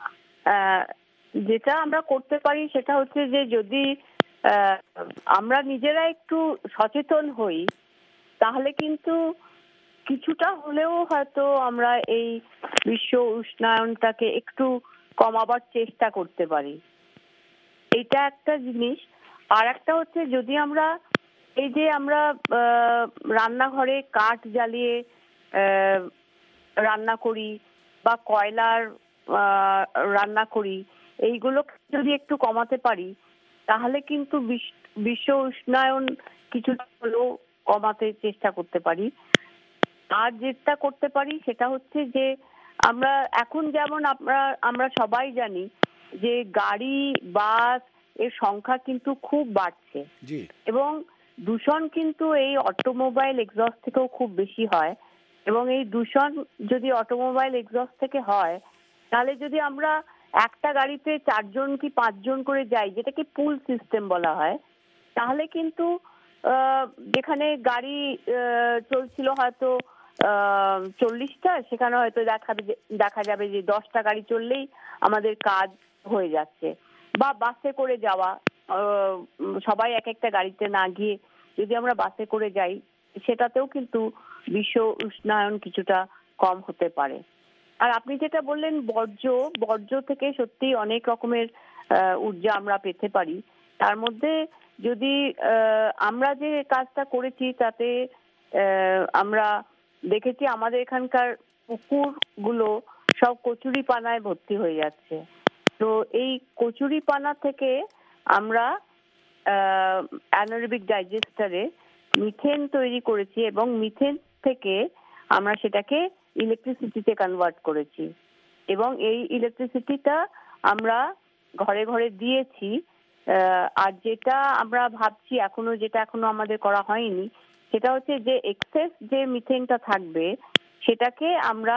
যেটা আমরা করতে পারি সেটা হচ্ছে যে যদি আমরা নিজেরা একটু সচেতন হই, তাহলে কিন্তু কিছুটা হলেও হয়তো আমরা এই বিশ্ব উষ্ণায়নটাকে একটু কমাবার চেষ্টা করতে পারি। এটা একটা জিনিস। আর একটা হচ্ছে, যদি আমরা এই যে আমরা রান্নাঘরে কাঠ জ্বালিয়ে রান্না করি, বা কয়লার রান্না করি, এইগুলো যদি একটু কমাতে পারি তাহলে কিন্তু বিশ্ব উষ্ণায়ন কিছুটা হলেও কমাতে চেষ্টা করতে পারি। আর যেটা করতে পারি সেটা হচ্ছে যে আমরা এখন যেমন আমরা সবাই জানি যে গাড়ি, বাস এর সংখ্যা কিন্তু খুব বাড়ছে এবং দূষণ কিন্তু এই অটোমোবাইল এক্সস্ট থেকেও খুব বেশি হয়। এবং এই দূষণ যদি অটোমোবাইল এক্সস্ট থেকে হয় তাহলে যদি আমরা একটা গাড়িতে 4 জন কি 5 জন করে যাই, যেটাকে পুল সিস্টেম বলা হয়, তাহলে কিন্তু যেখানে গাড়ি চলছিল হয়তো 40টা, সেখানে হয়তো দেখা যাবে যে 10টা গাড়ি চললেই আমাদের কাজ হয়ে যাচ্ছে। বা বাসে করে যাওয়া, সবাই এক একটা গাড়িতে না গিয়ে যদি আমরা বাসে করে যাই, সেটাতেও কিন্তু বিশ্ব উষ্ণায়ন কিছুটা কম হতে পারে। আর আপনি যেটা বললেন বর্জ্য থেকে সত্যি অনেক রকমের ঊর্জা আমরা পেতে পারি। তার মধ্যে যদি আমরা যে কাজটা করেছি তাতে আমরা দেখেছি আমাদের এখানকার পুকুরগুলো সব কচুরিপানায় ভর্তি হয়ে যাচ্ছে। তো এই কচুরিপানা থেকে আমরা অ্যানারোবিক ডাইজেস্টারে মিথেন তৈরি করেছি এবং মিথেন থেকে আমরা সেটাকে ইলেকট্রিসিটিতে কনভার্ট করেছি এবং এই ইলেকট্রিসিটিটা আমরা ঘরে ঘরে দিয়েছি। আর যেটা আমরা ভাবছি যেটা এখনো আমাদের করা হয়নি, সেটা হচ্ছে যে এক্সেস যে মিথেনটা থাকবে সেটাকে আমরা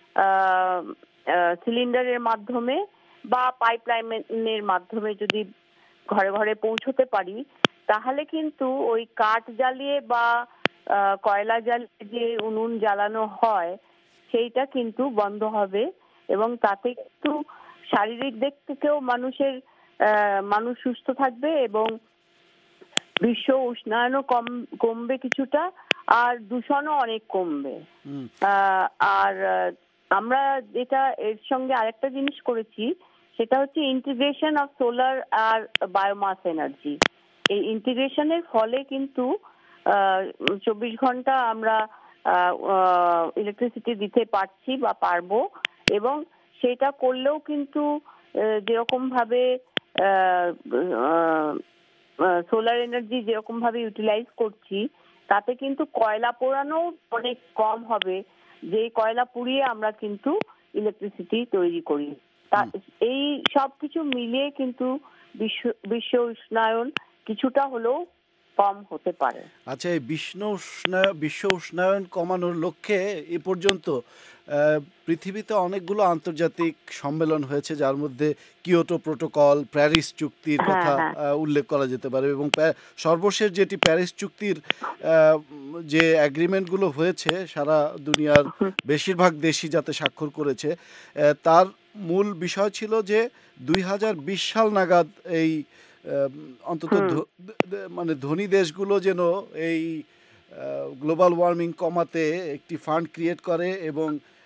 সিলিন্ডারের মাধ্যমে বা পাইপলাইনের মাধ্যমে যদি ঘরে ঘরে পৌঁছতে পারি তাহলে কিন্তু ওই কাঠ জ্বালিয়ে বা কয়লা জ্বালিয়ে যে উনুন জ্বালানো হয় সেইটা কিন্তু বন্ধ হবে এবং তাতে কিন্তু শারীরিক দিক থেকেও মানুষ সুস্থ থাকবে এবং বিশ্ব উষ্ণায়নও কমবে কিছুটা, আর দূষণও অনেক কমবে। আর আমরা যেটা এর সঙ্গে আরেকটা জিনিস করেছি সেটা হচ্ছে ইন্টিগ্রেশন অফ সোলার আর বায়োমাস এনার্জি। এই ইন্টিগ্রেশনের ফলে কিন্তু 24 ঘন্টা আমরা ইলেকট্রিসিটি দিতে পারছি বা পারবো এবং সেটা করলেও কিন্তু যেরকম ভাবে সোলার এনার্জি যেরকম ভাবে ইউটিলাইজ করছি তাতে কিন্তু কয়লা পোড়ানো অনেক কম হবে, যে কয়লা পুড়িয়ে আমরা কিন্তু ইলেকট্রিসিটি তৈরি করি। এই সব কিছু মিলিয়ে কিন্তু বিশ্ব উষ্ণায়ন কিছুটা হলেও কম হতে পারে। আচ্ছা, এই বিশ্ব উষ্ণায়ন কমানোর লক্ষ্যে এ পর্যন্ত পৃথিবীতে অনেকগুলো আন্তর্জাতিক সম্মেলন হয়েছে, যার মধ্যে কিয়োটো প্রোটোকল, প্যারিস চুক্তির কথা উল্লেখ করা যেতে পারে এবং সর্বশেষ যেটি প্যারিস চুক্তির যে অ্যাগ্রিমেন্টগুলো হয়েছে সারা দুনিয়ার বেশিরভাগ দেশই যাতে স্বাক্ষর করেছে, তার মূল বিষয় ছিল যে 2020 সাল নাগাদ এই অন্তত মানে ধনী দেশগুলো যেন এই গ্লোবাল ওয়ার্মিং কমাতে একটি ফান্ড ক্রিয়েট করে এবং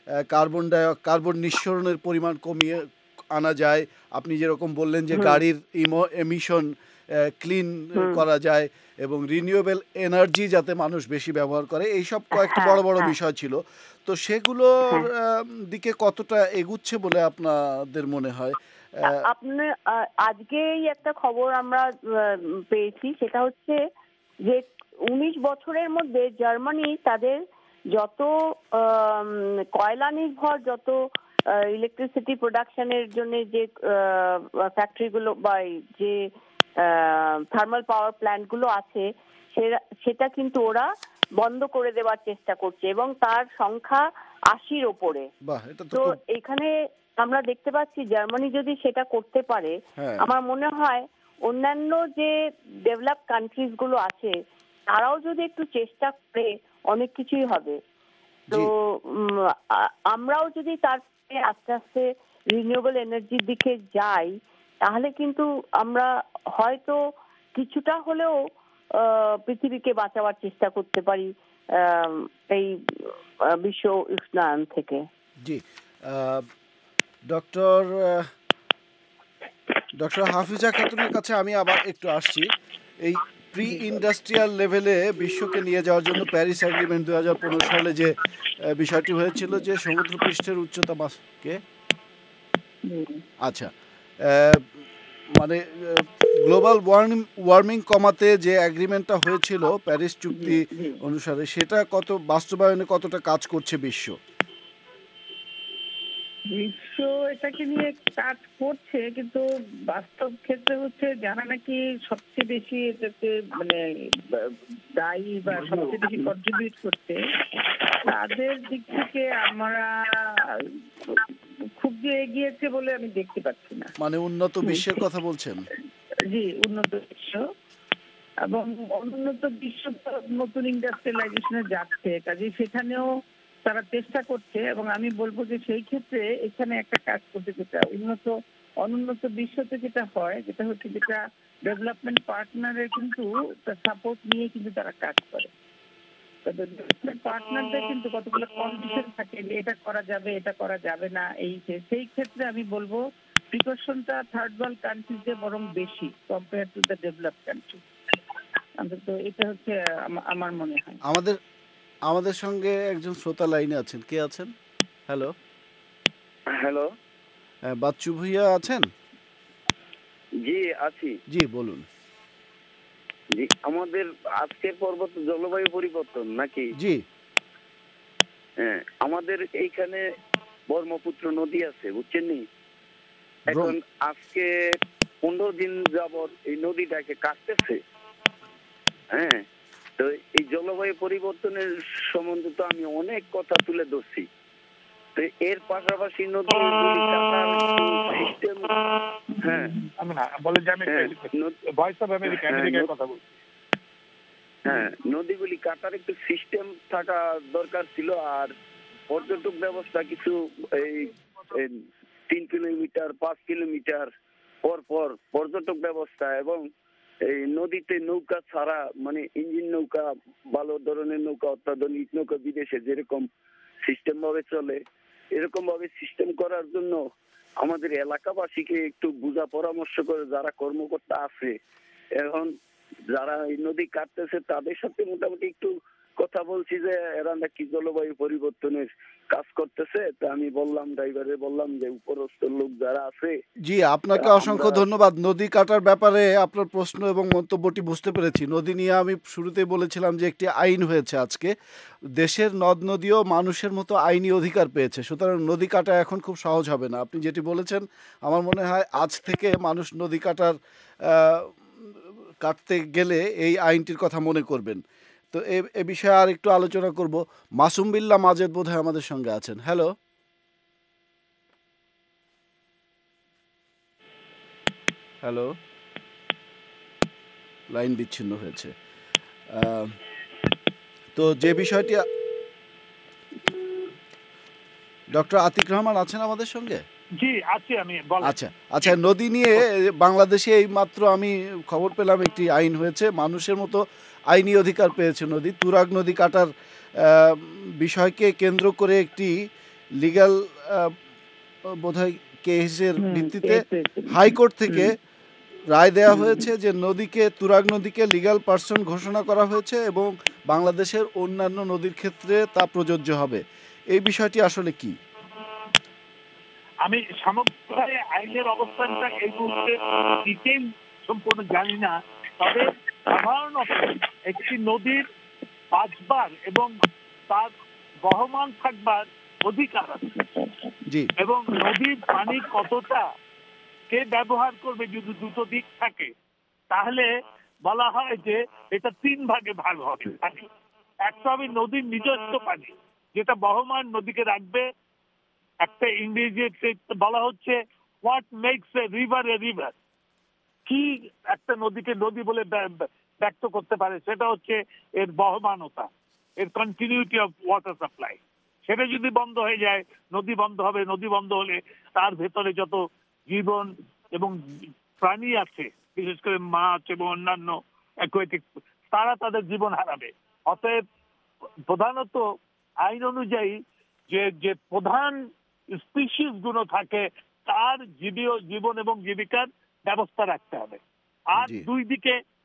কার্বন নিঃসরণের পরিমাণ কমিয়ে আনা যায়। আপনি যেরকম বললেন যে গাড়ির এমিশন ক্লিন করা যায় এবং রিনিউয়েবল এনার্জি যাতে মানুষ বেশি ব্যবহার করে, এইসব কয়েকটি বড় বড় বিষয় ছিল। তো সেগুলোর দিকে কতটা এগুচ্ছে বলে আপনাদের মনে হয়? আপনার আজকেই একটা খবর আমরা পেয়েছি, সেটা হচ্ছে যে 19 বছরের মধ্যে জার্মানি তাদের যত কয়লা নির্ভর যত ইলেকট্রিসিটি প্রোডাকশনের জন্য যে ফ্যাক্টরিগুলো বা যে থার্মাল পাওয়ার প্ল্যান্ট গুলো আছে সেটা কিন্তু ওরা বন্ধ করে দেওয়ার চেষ্টা করছে এবং তার সংখ্যা 80-র ওপরে। তো এখানে আমরা দেখতে পাচ্ছি জার্মানি যদি সেটা করতে পারে, আমার মনে হয় অন্যান্য যে ডেভেলপ কান্ট্রিজ গুলো আছে তারাও যদি একটু চেষ্টা করে অনেক কিছুই হবে। তো আমরাও যদি তারপরে আস্তে আস্তে রিনিউয়েবল এনার্জির দিকে যাই তাহলে কিন্তু আমরা হয়তো কিছুটা হলেও পৃথিবীকে বাঁচাবার চেষ্টা করতে পারি এই বিশ্ব উষ্ণায়ন থেকে। জি, ডক্টর হাফিজা খাতুনের কাছে আমি আবার একটু আসছি। এই প্রি ইন্ডাস্ট্রিয়াল লেভেলে বিশ্বকে নিয়ে যাওয়ার জন্য প্যারিস এগ্রিমেন্ট 2015 সালে যে বিষয়টি হয়েছিল যে সমুদ্রপৃষ্ঠের উচ্চতা কে আচ্ছা মানে গ্লোবাল ওয়ার্মিং কমাতে যে এগ্রিমেন্টটা হয়েছিল প্যারিস চুক্তি অনুসারে, সেটা কত বাস্তবায়নে কতটা কাজ করছে বিশ্ব? বিশ্ব এটাকে নিয়ে কাজ করছে, কিন্তু বাস্তব ক্ষেত্রে হচ্ছে যারা নাকি সবচেয়ে বেশি এটাকে মানে দায়ী বা সবচেয়ে বেশি কন্ট্রিবিউট করছে তাদের দিক থেকে আমরা খুব যে এগিয়েছে বলে আমি দেখতে পাচ্ছি না। মানে উন্নত বিশ্বের কথা বলছেন? জি, উন্নত বিশ্ব এবং অনুন্নত বিশ্ব নতুন ইন্ডাস্ট্রিয়ালাইজেশনে যাচ্ছে, কাজে সেখানেও তারা চেষ্টা করছে। এবং আমি বলবো যে সেই ক্ষেত্রে এখানে একটা কাজ করতে যেটা অনুন্নত বিশ্বতে যেটা হয়, যেটা হচ্ছে যেটা ডেভেলপমেন্ট পার্টনারের কিন্তু সাপোর্ট নিয়ে কিন্তু তারা কাজ করে। ডেভেলপমেন্ট পার্টনারদের কিন্তু কতগুলো কন্ডিশন থাকে যে এটা করা যাবে, এটা করা যাবে না। সেই ক্ষেত্রে আমি বলবো প্রিকশনটা থার্ড ওয়ার্ল্ড কান্ট্রিজে বরং বেশি compare to the developed country. অন্তত এটা হচ্ছে আমার মনে হয়। আমাদের সঙ্গে একজন শ্রোতা লাইনে আছেন, কে আছেন? হ্যালো হ্যালো, বাচ্চু ভুইয়া আছেন? জি আছি। জি বলুন। জি, আমাদের আজকের পর্ব তো জলবায়ু পরিবর্তন নাকি? জি হ্যাঁ, আমাদের এইখানে ব্রহ্মপুত্র নদী আছে, বুঝছেন নি? এখন আজকে 15 দিন যাবত এই নদীটাকে কাটতেছে। হ্যাঁ, তো এই জলবায়ু পরিবর্তনের সম্বন্ধে তো আমি অনেক কথা তুলে ধরছি। তো এর পাশাপাশি নদীগুলি কাটার সিস্টেম, হ্যাঁ হ্যাঁ, নদীগুলি কাটার একটু সিস্টেম থাকা দরকার ছিল। আর পর্যটক ব্যবস্থা কিছু এই 3 কিলোমিটার 5 কিলোমিটার পর পর পর্যটক ব্যবস্থা, এবং এই নদীতে নৌকা ছাড়া মানে ইঞ্জিন নৌকা, ভালো ধরনের নৌকা, অত্যাধুনিক নৌকা বিদেশে যেরকম সিস্টেম ভাবে চলে এরকম ভাবে সিস্টেম করার জন্য আমাদের এলাকাবাসীকে একটু বুঝা পরামর্শ করে যারা কর্মকর্তা আছে, এখন যারা এই নদী কাটতেছে তাদের সাথে মোটামুটি একটু কথা বলছি যে এরা নাকি জলবায়ু পরিবর্তনের কাজ করতেছে। তা আমি বললাম, ড্রাইভারে বললাম যে উপরস্থ লোক যারা আছে। জি, আপনাকে অসংখ্য ধন্যবাদ। নদী কাটার ব্যাপারে আপনার প্রশ্ন এবং মন্তব্যটি বুঝতে পেরেছি। নদী নিয়ে আমি শুরুতেই বলেছিলাম যে একটি আইন হয়েছে আজকে, দেশের নদ নদীও মানুষের মতো আইনি অধিকার পেয়েছে, সুতরাং নদী কাটা এখন খুব সহজ হবে না। আপনি যেটি বলেছেন আমার মনে হয় আজ থেকে মানুষ নদী কাটতে গেলে এই আইনটির কথা মনে করবেন। তো এ বিষয়ে আর একটু আলোচনা করব। মাসুম বিল্লাহ মাজেদ বোধহয় আমাদের সঙ্গে আছেন। হ্যালো হ্যালো, লাইন বিচ্ছিন্ন হয়েছে। তো যে বিষয়টি, ডক্টর আতিক রহমান আছেন আমাদের সঙ্গে? জি আছি আমি। আচ্ছা, নদী নিয়ে বাংলাদেশে এই মাত্র আমি খবর পেলাম একটি আইন হয়েছে, মানুষের মতো আইনি অধিকার পেয়েছে নদী। তুরাগ নদী কাটার বিষয়কে কেন্দ্র করে একটি লিগ্যাল বোধহয় কেসের ভিত্তিতে হাইকোর্ট থেকে রায় দেওয়া হয়েছে যে তুরাগ নদীকে লিগ্যাল পার্সন ঘোষণা করা হয়েছে এবং বাংলাদেশের অন্যান্য নদীর ক্ষেত্রে তা প্রযোজ্য হবে। এই বিষয়টি আসলে কি? আমি সামগ্রিক আইনের অবস্থানটা এই মুহূর্তে ডিটেইল সম্পূর্ণ জানি না, তবে সাধারণত একটি নদীর 5 বার এবং তার বহমান থাকবার অধিকার আছে, এবং নদীর পানি কতটা কে ব্যবহার করবে যদি দুটো দিক থাকে তাহলে বলা হয় যে এটা 3 ভাগে ভাগ হবে। একটা হবে নদীর নিজস্ব পানি যেটা বহমান নদীকে রাখবে, একটা ইংরেজিতে বলা হচ্ছে হোয়াট মেক্স এ রিভার, কি একটা নদীকে নদী বলে ব্যক্ত করতে পারে সেটা হচ্ছে এর বহমানতা, এর কন্টিনিউটি অফ ওয়াটার সাপ্লাই। সেটা যদি বন্ধ হয়ে যায় নদী বন্ধ হবে, নদী বন্ধ হলে তার ভেতরে যত জীবন এবং প্রাণী আছে বিশেষ করে মাছ এবং অন্যান্য অ্যাকুয়াটিক তারা তাদের জীবন হারাবে। অতএব প্রধানত আইন অনুযায়ী যে প্রধান স্পিসিস গুলো থাকে তার জীবন এবং জীবিকার ব্যবস্থা রাখতে হবে, আর দুই দিকে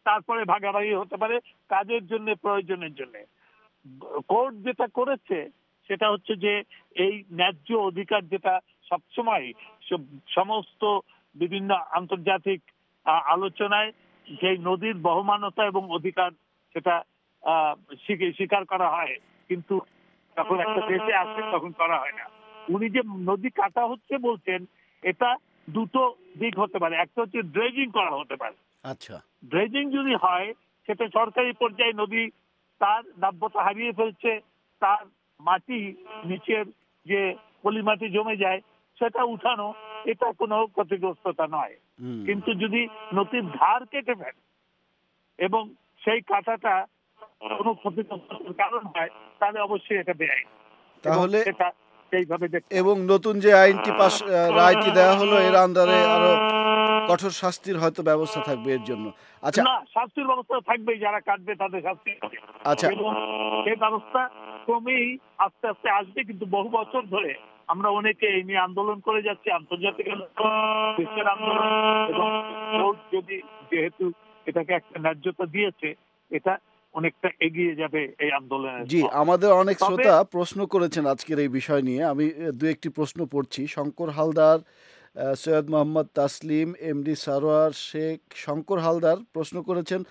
তারপরে ভাগাভাগি হতে পারে কাজের জন্য, প্রয়োজনের জন্য। কোর্ট যেটা করেছে সেটা হচ্ছে যে এই ন্যায্য অধিকার যেটা সবসময় সমস্ত বিভিন্ন আন্তর্জাতিক আলোচনায় যে নদীর বহমানতা এবং অধিকার সেটা স্বীকার করা হয়, কিন্তু যখন একটা দেশে আসে তখন করা হয় না। উনি যে নদী কাটা হচ্ছে বলছেন, এটা দুটো দিক হতে পারে। একটা হচ্ছে ড্রেজিং করা হতে পারে। আচ্ছা, ড্রেজিং যদি হয় সেটা সরকারি পর্যায়ে নদী তার নাব্যতা হারিয়ে ফেলছে, তার মাটি নিচের যে পলি মাটি জমে যায় সেটা উঠানো, এটা কোনো ক্ষতিগ্রস্ততা নয়। কিন্তু যদি নদীর ধার কেটে ফেলে এবং সেই কাটাটা কোনো ক্ষতিগ্রস্তের কারণ হয়, তাহলে অবশ্যই এটা বেআইন। তাহলে এটা সেইভাবে এবং নতুন যে আইনটি রায়টি দেওয়া হলো, এর আন্ডারে আরো কঠোর শাস্তির হয়তো ব্যবস্থা থাকবে এর জন্য। আচ্ছা, না, শাস্তির ব্যবস্থা থাকবেই, যারা কাটবে তাদের শাস্তি হবে। আচ্ছা, এবং সেই ব্যবস্থা ক্রমেই আস্তে আস্তে আসবে, কিন্তু বহু বছর ধরে আমরা অনেকে এই নিয়ে আন্দোলন করে যাচ্ছি, আন্তর্জাতিক দেশের আন্দোলন, এবং কোর্ট যদি যেহেতু এটাকে একটা ন্যায্যতা দিয়েছে, এটা অনেকটা এগিয়ে যাবে এই আন্দোলনের। জি, আমাদের অনেক শ্রোতা প্রশ্ন করেছেন আজকের এই বিষয় নিয়ে। আমি দু একটি প্রশ্ন পড়ছি। শঙ্কর হালদার, সৈয়দ মোহাম্মদ তাসলিম, এমডি সারোয়ার শেখ। শঙ্কর হালদার প্রশ্ন করেছেন,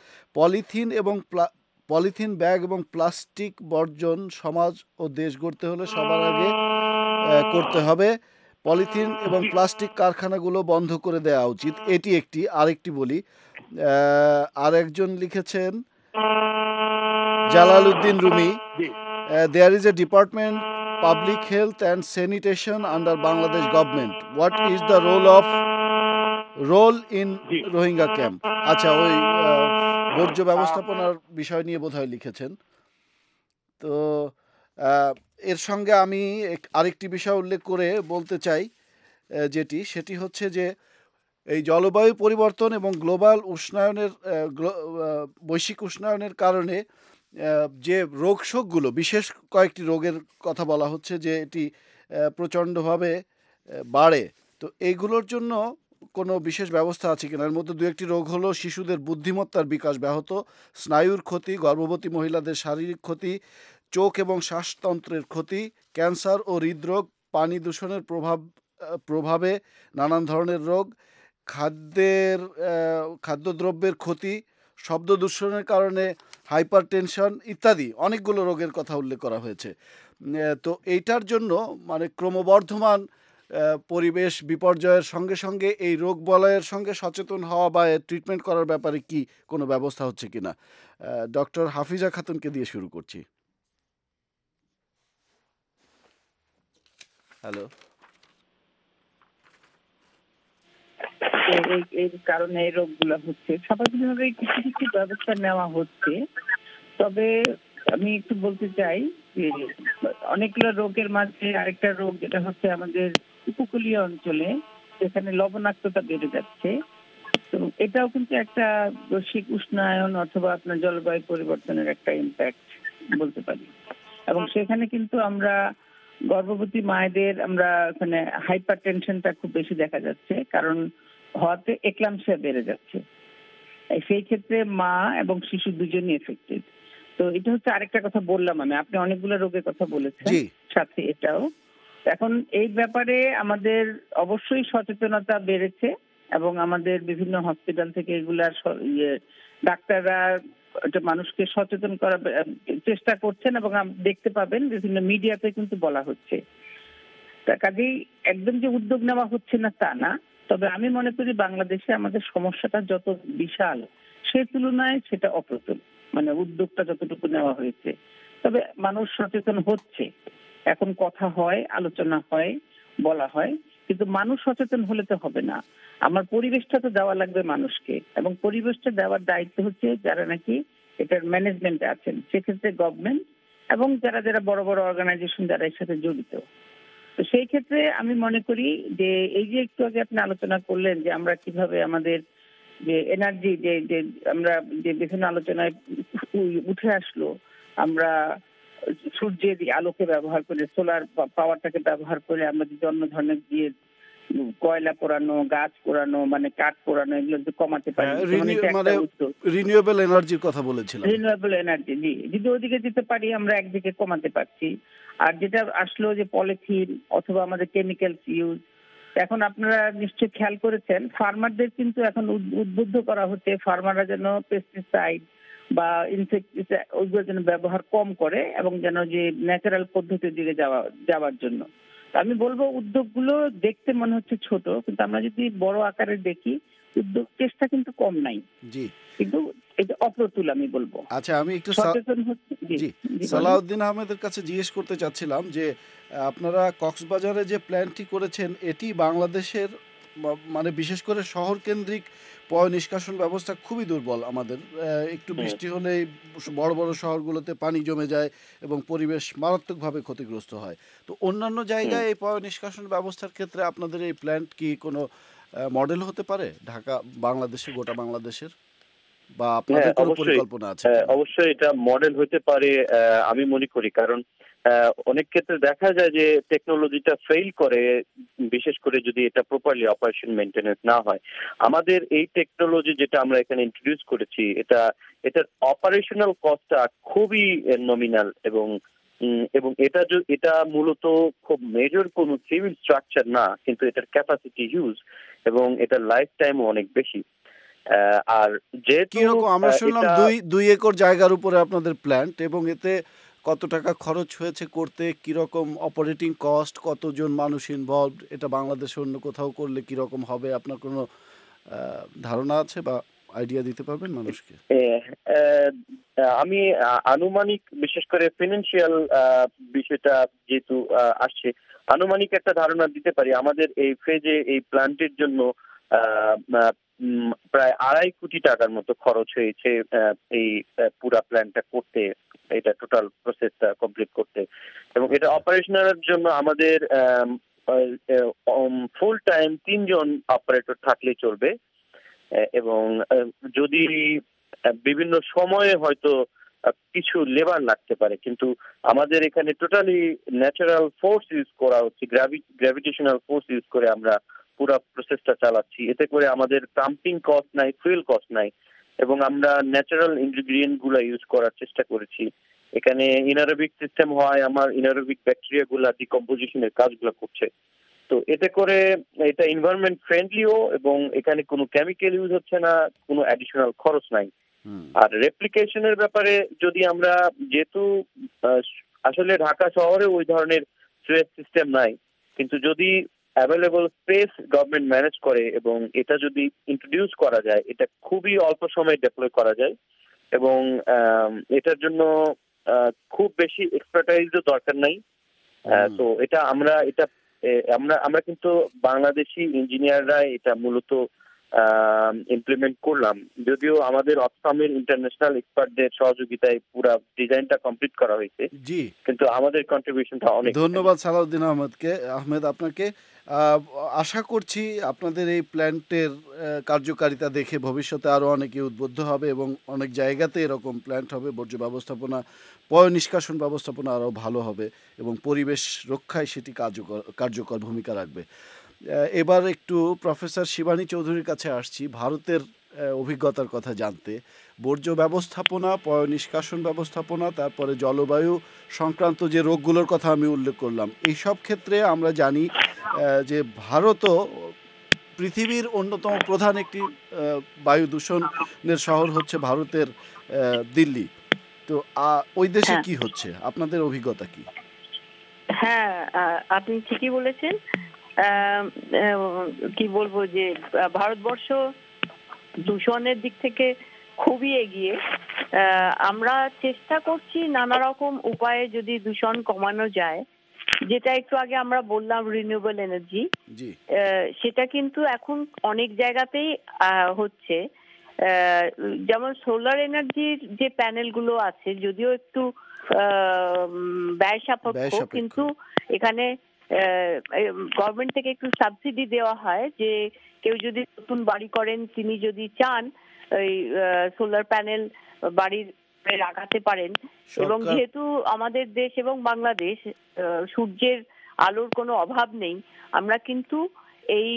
পলিথিন ব্যাগ এবং প্লাস্টিক বর্জন সমাজ ও দেশ গড়তে হলে সবার আগে করতে হবে। পলিথিন এবং প্লাস্টিক কারখানাগুলো বন্ধ করে দেওয়া উচিত, এটি একটি। আরেকটি বলি, আর একজন লিখেছেন Jalaluddin Rumi, there is a department public health and sanitation under Bangladesh government. What is the role in Rohingya camp? আচ্ছা, ওই বর্জ্য ব্যবস্থাপনার বিষয় নিয়ে বোধহয় লিখেছেন। তো এর সঙ্গে আমি আরেকটি বিষয় উল্লেখ করে বলতে চাই, সেটি হচ্ছে যে এই জলবায়ু পরিবর্তন এবং গ্লোবাল উষ্ণায়নের বৈশ্বিক উষ্ণায়নের কারণে যে রোগশোকগুলো, বিশেষ কয়েকটি রোগের কথা বলা হচ্ছে যে এটি প্রচণ্ডভাবে বাড়ে। তো এইগুলোর জন্য কোনো বিশেষ ব্যবস্থা আছে কিনা? এর মধ্যে দু একটি রোগ হলো শিশুদের বুদ্ধিমত্তার বিকাশ ব্যাহত, স্নায়ুর ক্ষতি, গর্ভবতী মহিলাদের শারীরিক ক্ষতি, চোখ এবং শ্বাসতন্ত্রের ক্ষতি, ক্যান্সার ও হৃদরোগ, পানি দূষণের প্রভাবে নানান ধরনের রোগ, খাদ্যদ্রব্যের ক্ষতি, শব্দ দূষণের কারণে হাইপার টেনশন ইত্যাদি অনেকগুলো রোগের কথা উল্লেখ করা হয়েছে। তো এইটার জন্য মানে ক্রমবর্ধমান পরিবেশ বিপর্যয়ের সঙ্গে সঙ্গে এই রোগ বলয়ের সঙ্গে সচেতন হওয়া বা ট্রিটমেন্ট করার ব্যাপারে কি কোনো ব্যবস্থা হচ্ছে কিনা? ডক্টর হাফিজা খাতুনকে দিয়ে শুরু করছি। হ্যালো। এই কারণে এই রোগগুলো হচ্ছে, স্বাভাবিকভাবে কিছু কিছু ব্যবস্থা নেওয়া হচ্ছে। তবে আমি একটু বলতে চাই যে অনেকগুলো রোগের মাঝে আরেকটা রোগ যেটা হচ্ছে আমাদের উপকূলীয় অঞ্চলে, যেখানে লবণাক্ততা বেড়ে যাচ্ছে। তো এটাও কিন্তু একটা বৈশ্বিক উষ্ণায়ন অথবা আপনার জলবায়ু পরিবর্তনের একটা ইম্প্যাক্ট বলতে পারি। এবং সেখানে কিন্তু আমরা গর্ভবতী মায়েদের আমরা ওখানে হাইপার টেনশনটা খুব বেশি দেখা যাচ্ছে, কারণ হওয়াতে এক্লাম্পসিয়া বেড়ে যাচ্ছে। সেই ক্ষেত্রে মা এবং শিশু দুজনই এফেক্টেড। তো এটা হচ্ছে আরেকটা কথা বললাম আমি, আপনি অনেকগুলো রোগের কথা বলেছেন, সাথে এটাও। এখন এই ব্যাপারে আমাদের অবশ্যই সচেতনতা বেড়েছে এবং আমাদের বিভিন্ন হসপিটাল থেকে এগুলার ডাক্তাররা মানুষকে সচেতন করার চেষ্টা করছেন এবং দেখতে পাবেন বিভিন্ন মিডিয়াতে কিন্তু বলা হচ্ছে। কাজেই একদম যে উদ্যোগ নেওয়া হচ্ছে না তা না, তবে আমি মনে করি বাংলাদেশে আমাদের সমস্যাটা যত বিশাল সে তুলনায় সেটা অপ্রতুল, মানে উদ্যোগটা যতটুকু নেওয়া হয়েছে। তবে মানুষ সচেতন হচ্ছে, এখন কথা হয়, আলোচনা হয়, বলা হয়, কিন্তু মানুষ সচেতন হলে তো হবে না। আমার পরিবেশটা তো দেওয়া লাগবে মানুষকে, এবং পরিবেশটা দেওয়ার দায়িত্ব হচ্ছে যারা নাকি এটার ম্যানেজমেন্টে আছেন, সেক্ষেত্রে গভর্নমেন্ট এবং যারা যারা বড় বড় অর্গানাইজেশন যারা এর সাথে জড়িত। তো সেই ক্ষেত্রে আমি মনে করি যে এই যে একটু আগে আপনি আলোচনা করলেন যে আমরা কিভাবে আমাদের যে এনার্জি যে আমরা যে বিভিন্ন আলোচনায় উঠে আসলো, আমরা সূর্যের আলোকে ব্যবহার করে, সোলার পাওয়ারটাকে ব্যবহার করে আমরা যদি অন্য ধরনের দিয়ে কয়লা পোড়ানো, গাছ পোড়ানো, মানে কাঠ পোড়ানো, এগুলো যদি কমাতে পারি, যেমন এটা মানে একটা উদ্যোগ। রিনিউয়েবল এনার্জির কথা বলেছিলাম। রিনিউয়েবল এনার্জি, জি, যদি ওদিকে যেতে পারি আমরা একদিকে কমাতে পারছি। আর যেটা আসলো যে পলিথিন অথবা আমাদের কেমিক্যালস ইউজ, এখন আপনারা নিশ্চয়ই খেয়াল করেছেন ফার্মারদের কিন্তু এখন উদ্বুদ্ধ করা হচ্ছে ফার্মাররা যেন পেস্টিসাইড বা ইনসেক্টিসাইড ওইগুলো যেন ব্যবহার কম করে এবং যেন যে ন্যাচারাল পদ্ধতির দিকে যাওয়ার জন্য। আমি বলবো উদ্যোগগুলো দেখতে মনে হচ্ছে ছোট, কিন্তু আমরা যদি বড় আকারে দেখি উদ্যোগ চেষ্টা কিন্তু কম নাই, জি, কিন্তু এটা অপ্রতুল আমি বলবো। আচ্ছা, আমি একটু সচেতন হচ্ছে। জি, সালাউদ্দিন আহমেদের কাছে জিজ্ঞেস করতে চাচ্ছিলাম যে আপনারা কক্সবাজারে যে প্ল্যানটি করেছেন এটি বাংলাদেশের মানে বিশেষ করে শহর কেন্দ্রিক পয় নিষ্কাশন ব্যবস্থা খুবই দুর্বল আমাদের। একটু বৃষ্টি হলেই বড় বড় শহরগুলোতে পানি জমে যায় এবং পরিবেশ মারাত্মকভাবে ক্ষতিগ্রস্ত হয়। তো অন্যান্য জায়গায় এই পয় নিষ্কাশন ব্যবস্থার ক্ষেত্রে আপনাদের এই প্ল্যান্ট কি কোনো মডেল হতে পারে ঢাকা বাংলাদেশে, গোটা বাংলাদেশের, বা আপনাদের কোনো পরিকল্পনা আছে? অবশ্যই এটা মডেল হতে পারে আমি মনে করি, কারণ অনেক ক্ষেত্রে দেখা যায় যে টেকনোলজিটা ফেইল করে, বিশেষ করে যদি এটা প্রপারলি অপারেশন মেইনটেনেন্স না হয়। আমাদের এই টেকনোলজি যেটা আমরা এখানে ইন্ট্রোডিউস করেছি এটার অপারেশনাল কস্টটা খুবই নমিনাল এবং এটা মূলত খুব মেজর কোনো সিভিল স্ট্রাকচার না, কিন্তু এটার ক্যাপাসিটি হিউজ এবং এটার লাইফ টাইমও অনেক বেশি। আর যেহেতু আমরা শুনলাম 2 একর জায়গার উপরে আপনাদের প্ল্যান্ট, এবং এতে কত টাকা খরচ হয়েছে করতে, কিরকম অপারেটিং কস্ট, কতজন মানুষ ইনভলভড, এটা বাংলাদেশে অন্য কোথাও করলে কিরকম হবে, আপনার কোনো ধারণা আছে বা আইডিয়া দিতে পারবেন মানুষকে? আমি আনুমানিক, বিশেষ করে ফিনান্সিয়াল বিষয়টা যেহেতু আসছে, আনুমানিক একটা ধারণা দিতে পারি। আমাদের এই ফেজে এই প্ল্যান্টের জন্য প্রায় 2.5 কোটি টাকার মতো খরচ হয়েছে এই পুরা প্ল্যানটা করতে, এটা টোটাল প্রসেসটা কমপ্লিট করতে। এবং এটা অপারেশনালের জন্য আমাদের ফুল টাইম 3 জন অপারেটর থাকলে চলবে, এবং যদি বিভিন্ন সময়ে হয়তো কিছু লেবার লাগতে পারে, কিন্তু আমাদের এখানে টোটালি ন্যাচারাল ফোর্স ইউজ করা হচ্ছে, গ্র্যাভিটেশনাল ফোর্স ইউজ করে আমরা পুরো প্রসেসটা চালাচ্ছি। এতে করে আমাদের পাম্পিং কস্ট নাই, ফুয়েল কস্ট নাই, এবং আমরা ন্যাচারাল ইনগ্রিডিয়েন্ট গুলা ইউজ করার চেষ্টা করেছি। এখানে ইনারোবিক সিস্টেম হয়, আমার ইনারোবিক ব্যাকটেরিয়া গুলা ডিকম্পোজিশনের কাজগুলো করছে। তো এতে করে এটা এনভায়রনমেন্ট ফ্রেন্ডলিও, এবং এখানে কোনো কেমিক্যাল ইউজ হচ্ছে না, কোনো অ্যাডিশনাল খরচ নাই। আর রেপ্লিকেশনের ব্যাপারে যদি আমরা, যেহেতু আসলে ঢাকা শহরে ওই ধরনের সুয়েজ সিস্টেম নাই, কিন্তু যদি অ্যাভেলেবল স্পেস গভর্নমেন্ট ম্যানেজ করে এবং এটা যদি ইন্ট্রোডিউস করা যায়, এটা খুবই অল্প সময়ে ডেপ্লয় করা যায়, এবং এটার জন্য খুব বেশি এক্সপার্টাইজও দরকার নাই। তো এটা আমরা কিন্তু বাংলাদেশি ইঞ্জিনিয়াররা এটা মূলত ইমপ্লিমেন্ট করলাম, যদিও আমাদের অক্সফামের ইন্টারন্যাশনাল এক্সপার্টদের সহযোগিতায় পুরো ডিজাইনটা কমপ্লিট করা হয়েছে, জি, কিন্তু আমাদের কন্ট্রিবিউশনটা অনেক। ধন্যবাদ সালাউদ্দিন আহমেদ আপনাকে। আশা করছি আপনাদের এই প্ল্যান্টের কার্যকারিতা দেখে ভবিষ্যতে আরও অনেকে উদ্বুদ্ধ হবে এবং অনেক জায়গাতে এরকম প্ল্যান্ট হবে, বর্জ্য ব্যবস্থাপনা, পয় নিষ্কাশন ব্যবস্থাপনা আরও ভালো হবে এবং পরিবেশ রক্ষায় সেটি কার্যকর ভূমিকা রাখবে। এবার একটু প্রফেসর শিবানী চৌধুরীর কাছে আসছি ভারতের অভিজ্ঞতার কথা জানতে। বর্জ্য ব্যবস্থাপনা, পয় নিষ্কাশন ব্যবস্থাপনা, তারপরে জলবায়ু সংক্রান্ত যে রোগগুলোর কথা আমি উল্লেখ করলাম, এই সব ক্ষেত্রে আমরা জানি যে ভারতও পৃথিবীর অন্যতম প্রধান একটি বায়ু দূষণের শহর হচ্ছে ভারতের দিল্লি। তো ওই দেশে কি হচ্ছে, আপনাদের অভিজ্ঞতা কি? হ্যাঁ, আপনি ঠিকই বলেছেন। কি বলবো যে ভারতবর্ষ দূষণের দিক থেকে খুবই এগিয়ে। আমরা চেষ্টা করছি নানা রকম উপায়ে যদি দূষণ কমানো যায়, যেটা একটু আগে আমরা বললাম রিনিউয়েবল এনার্জি, সেটা কিন্তু এখন অনেক জায়গাতেই হচ্ছে। যেমন সোলার এনার্জির যে প্যানেলগুলো আছে, যদিও একটু ব্যয় সাপেক্ষ, কিন্তু এখানে গভর্নমেন্ট থেকে একটু সাবসিডি দেওয়া হয় যে কেউ যদি নতুন বাড়ি করেন, তিনি যদি চান ওই সোলার প্যানেল বাড়ির লাগাতে পারেন। এবং যেহেতু আমাদের দেশ এবং বাংলাদেশ সূর্যের আলোর কোনো অভাব নেই, আমরা কিন্তু এই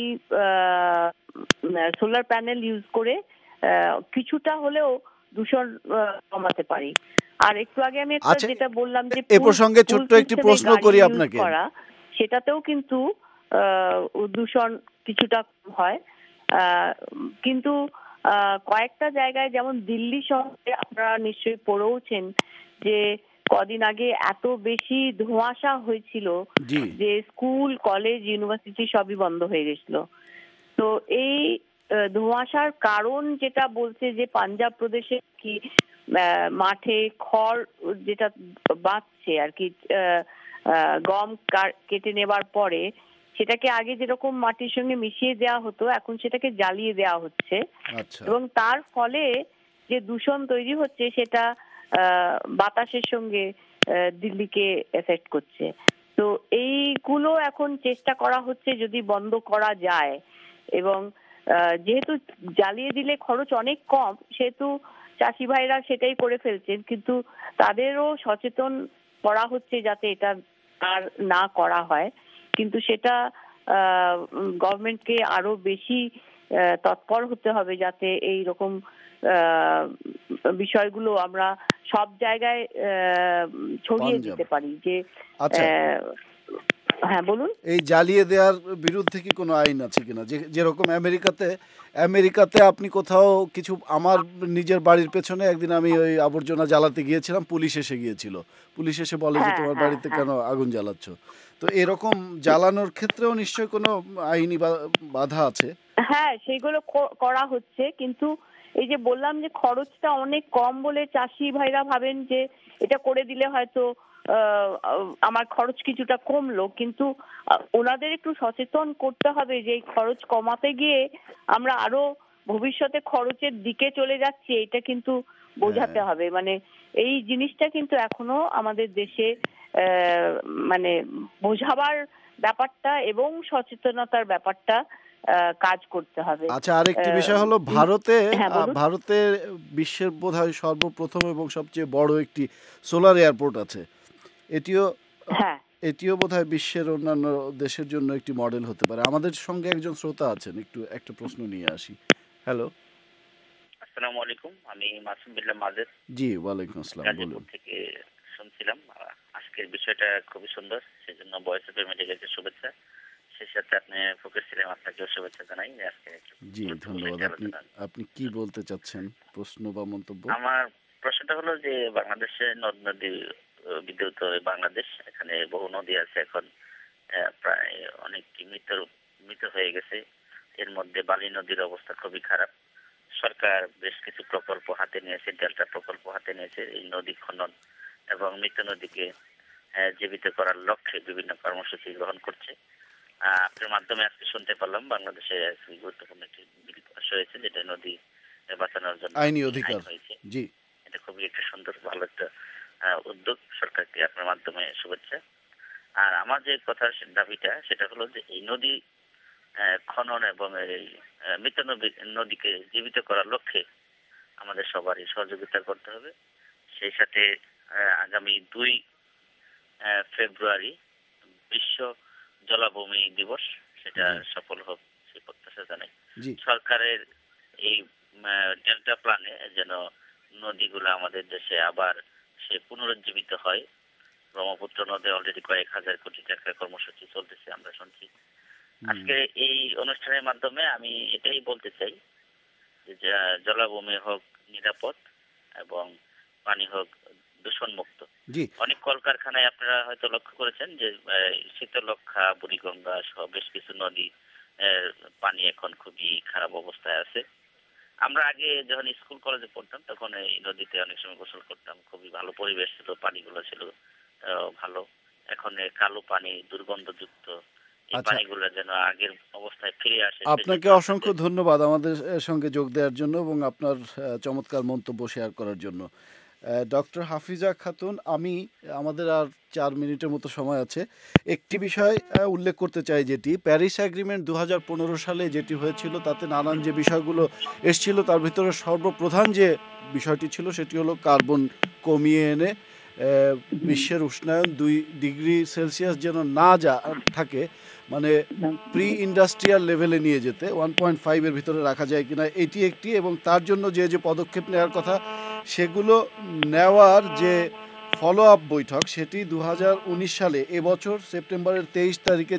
সোলার প্যানেল ইউজ করে কিছুটা হলেও দূষণ কমাতে পারি। আর একটু আগে আমি যেটা বললাম যে এই প্রসঙ্গে ছোট্ট একটি প্রশ্ন করি আপনাকে, সেটাতেও কিন্তু দূষণ কিছুটা হয়, কিন্তু কয়েকটা জায়গায় যেমন দিল্লি শহরে আপনারা নিশ্চয়ই পড়েওছেন যে কদিন আগে এত বেশি ধোঁয়াশা হয়েছিল যে স্কুল, কলেজ, ইউনিভার্সিটি সবই বন্ধ হয়ে গেছিল। তো এই ধোঁয়াশার কারণ যেটা বলছে যে পাঞ্জাব প্রদেশে কি মাঠে খড় যেটা বাঁচছে আর কি, গম কেটে নেবার পরে সেটাকে আগে যেরকম মাটির সঙ্গে মিশিয়ে দেওয়া হতো এখন সেটাকে জ্বালিয়ে দেওয়া হচ্ছে, এবং তার ফলে যে দূষণ তৈরি হচ্ছে সেটা বাতাসের সঙ্গে দিল্লিকে এফেক্ট করছে। তো এইগুলো এখন চেষ্টা করা হচ্ছে যদি বন্ধ করা যায়, এবং যেহেতু জ্বালিয়ে দিলে খরচ অনেক কম সেহেতু চাষি ভাইরা সেটাই করে ফেলছেন, কিন্তু তাদেরও সচেতন করা হচ্ছে যাতে এটা আর না করা হয়। কিন্তু সেটা গভর্নমেন্টকে আরো বেশি তৎপর হতে হবে যাতে এই রকম বিষয়গুলো আমরা সব জায়গায় ছড়িয়ে দিতে পারি। যে হ্যাঁ বলুন, এই জ্বালিয়ে দেওয়ার বিরুদ্ধে কি কোনো আইন আছে কিনা? যেরকম আমেরিকাতে আপনি কোথাও কিছু, আমার নিজের বাড়ির পেছনে একদিন আমি ওই আবর্জনা জ্বালাতে গিয়েছিলাম, পুলিশ এসে বলে যে তোমার বাড়িতে কেন আগুন জ্বালাচ্ছ। তো এরকম জ্বালানোর ক্ষেত্রেও নিশ্চয়ই কোনো আইনি বাধা আছে। হ্যাঁ, সেইগুলো করা হচ্ছে, কিন্তু এই যে বললাম যে খরচটা অনেক কম বলে চাষি ভাইরা ভাবেন যে এটা করে দিলে হয়তো আমার খরচ কিছুটা কমলো, কিন্তু ওনাদের একটু সচেতন করতে হবে যে এই খরচ কমাতে গিয়ে আমরা আরো ভবিষ্যতে খরচের দিকে চলে যাচ্ছি, এটা কিন্তু বোঝাতে হবে। মানে এই জিনিসটা কিন্তু এখনো আমাদের দেশে মানে বোঝাবার ব্যাপারটা এবং সচেতনতার ব্যাপারটা কাজ করতে হবে। আচ্ছা, আরেকটি বিষয় হলো ভারতে বিশ্বের বোধহয় সর্বপ্রথম এবং সবচেয়ে বড় একটি সোলার এয়ারপোর্ট আছে। এটিও বোধহয় বিশ্বের অন্যান্য দেশের জন্য একটি মডেল হতে পারে। আমাদের সঙ্গে একজন শ্রোতা আছেন, একটু একটা প্রশ্ন নিয়ে আসি। হ্যালো, আসসালামু আলাইকুম, আমি মাসুম বিল্লাহ মাজেদ। জি, ওয়ালাইকুম আসসালাম, বলুন। থেকে শুনছিলাম আজকের বিষয়টা খুবই সুন্দর, সেজন্য ভয়েস অফ আমেরিকাকে শুভেচ্ছা। সেই সাথে আপনি ফোকাস ছিলেন, আপনাকেও শুভেচ্ছা জানাই। আজকে জি, ধন্যবাদ। আপনি কি বলতে চাচ্ছেন, প্রশ্ন বা মন্তব্য? আমার প্রশ্নটা হলো যে বাংলাদেশে নদ নদী বিদ্যুৎ বাংলাদেশ, এখানে বহু নদী আছে, এখন প্রায় অনেকটি মৃত হয়ে গেছে। এর মধ্যে বালি নদীর অবস্থা খুবই খারাপ। সরকার বেশ কিছু প্রকল্প হাতে নিয়েছে, ডেল্টা প্রকল্প হাতে নিয়েছে, এই নদী খনন এবং মৃত নদীকে জীবিত করার লক্ষ্যে বিভিন্ন কর্মসূচি গ্রহণ করছে। আপনার মাধ্যমে আজকে শুনতে পারলাম বাংলাদেশে গুরুত্বপূর্ণ একটি বিল পাস হয়েছে, যেটা নদী বাঁচানোর জন্য আইনি অধিকার হয়েছে। জি, এটা খুবই একটা সুন্দর ভালো একটা উদ্যোগ, সরকারকে আপনার মাধ্যমে শুভেচ্ছা। আর আমার যে কথার দাবিটা সেটা হলো যে এই নদী খনন এবং এই মৃত নদীকে জীবিত করার লক্ষ্যে আমাদের সবারই সহযোগিতা করতে হবে। সেই সাথে আগামী 2 ফেব্রুয়ারি বিশ্ব জলাভূমি দিবস, সেটা সফল হোক সেই প্রত্যাশা জানাই। সরকারের এই ডেল্টা প্ল্যানে যেন নদীগুলো আমাদের দেশে আবার সে পুনরুজ্জীবিত হয়। ব্রহ্মপুত্র নদে অলরেডি কয়েক হাজার কোটি টাকার কর্মসূচি চলতেছে, আমরা শুনছি। আজকে এই অনুষ্ঠানের মাধ্যমে আমি এটাই বলতে চাই যে জলাভূমি হোক নিরাপদ এবং পানি হোক দূষণ মুক্ত। অনেক কলকারখানায় আপনারা হয়তো লক্ষ্য করেছেন যে শীতলক্ষা, বুড়িগঙ্গা সহ বেশ কিছু নদী পানি এখন খুবই খারাপ অবস্থায় আছে। আমরা আগে যখন স্কুল কলেজে পড়তাম তখন এই নদীতে অনেক সময় গোসল করতাম, খুবই ভালো পরিবেশ ছিল, পানিগুলো ছিল ভালো। এখন কালো পানি, দুর্গন্ধযুক্ত এই পানিগুলো যেন আগের অবস্থায় ফিরে আসে। আপনাকে অসংখ্য ধন্যবাদ আমাদের সঙ্গে যোগ দেওয়ার জন্য এবং আপনার চমৎকার মন্তব্য শেয়ার করার জন্য। ডক্টর হাফিজা খাতুন, আমাদের আর 4 মিনিটের মতো সময় আছে। একটি বিষয় উল্লেখ করতে চাই, যেটি প্যারিস অ্যাগ্রিমেন্ট 2015 সালে যেটি হয়েছিল, তাতে নানান যে বিষয়গুলো এসেছিল তার ভিতরে সর্বপ্রধান যে বিষয়টি ছিল সেটি হলো কার্বন কমিয়ে এনে বিশ্বের উষ্ণায়ন 2 ডিগ্রি সেলসিয়াস যেন না থাকে, মানে প্রি ইন্ডাস্ট্রিয়াল লেভেলে নিয়ে যেতে 1.5-এর ভিতরে রাখা যায় কিনা এটি একটি, এবং তার জন্য যে পদক্ষেপ নেওয়ার কথা সেগুলো নেওয়ার যে ফলো আপ বৈঠক সেটি 2019 সালে এবছর সেপ্টেম্বরের 23 তারিখে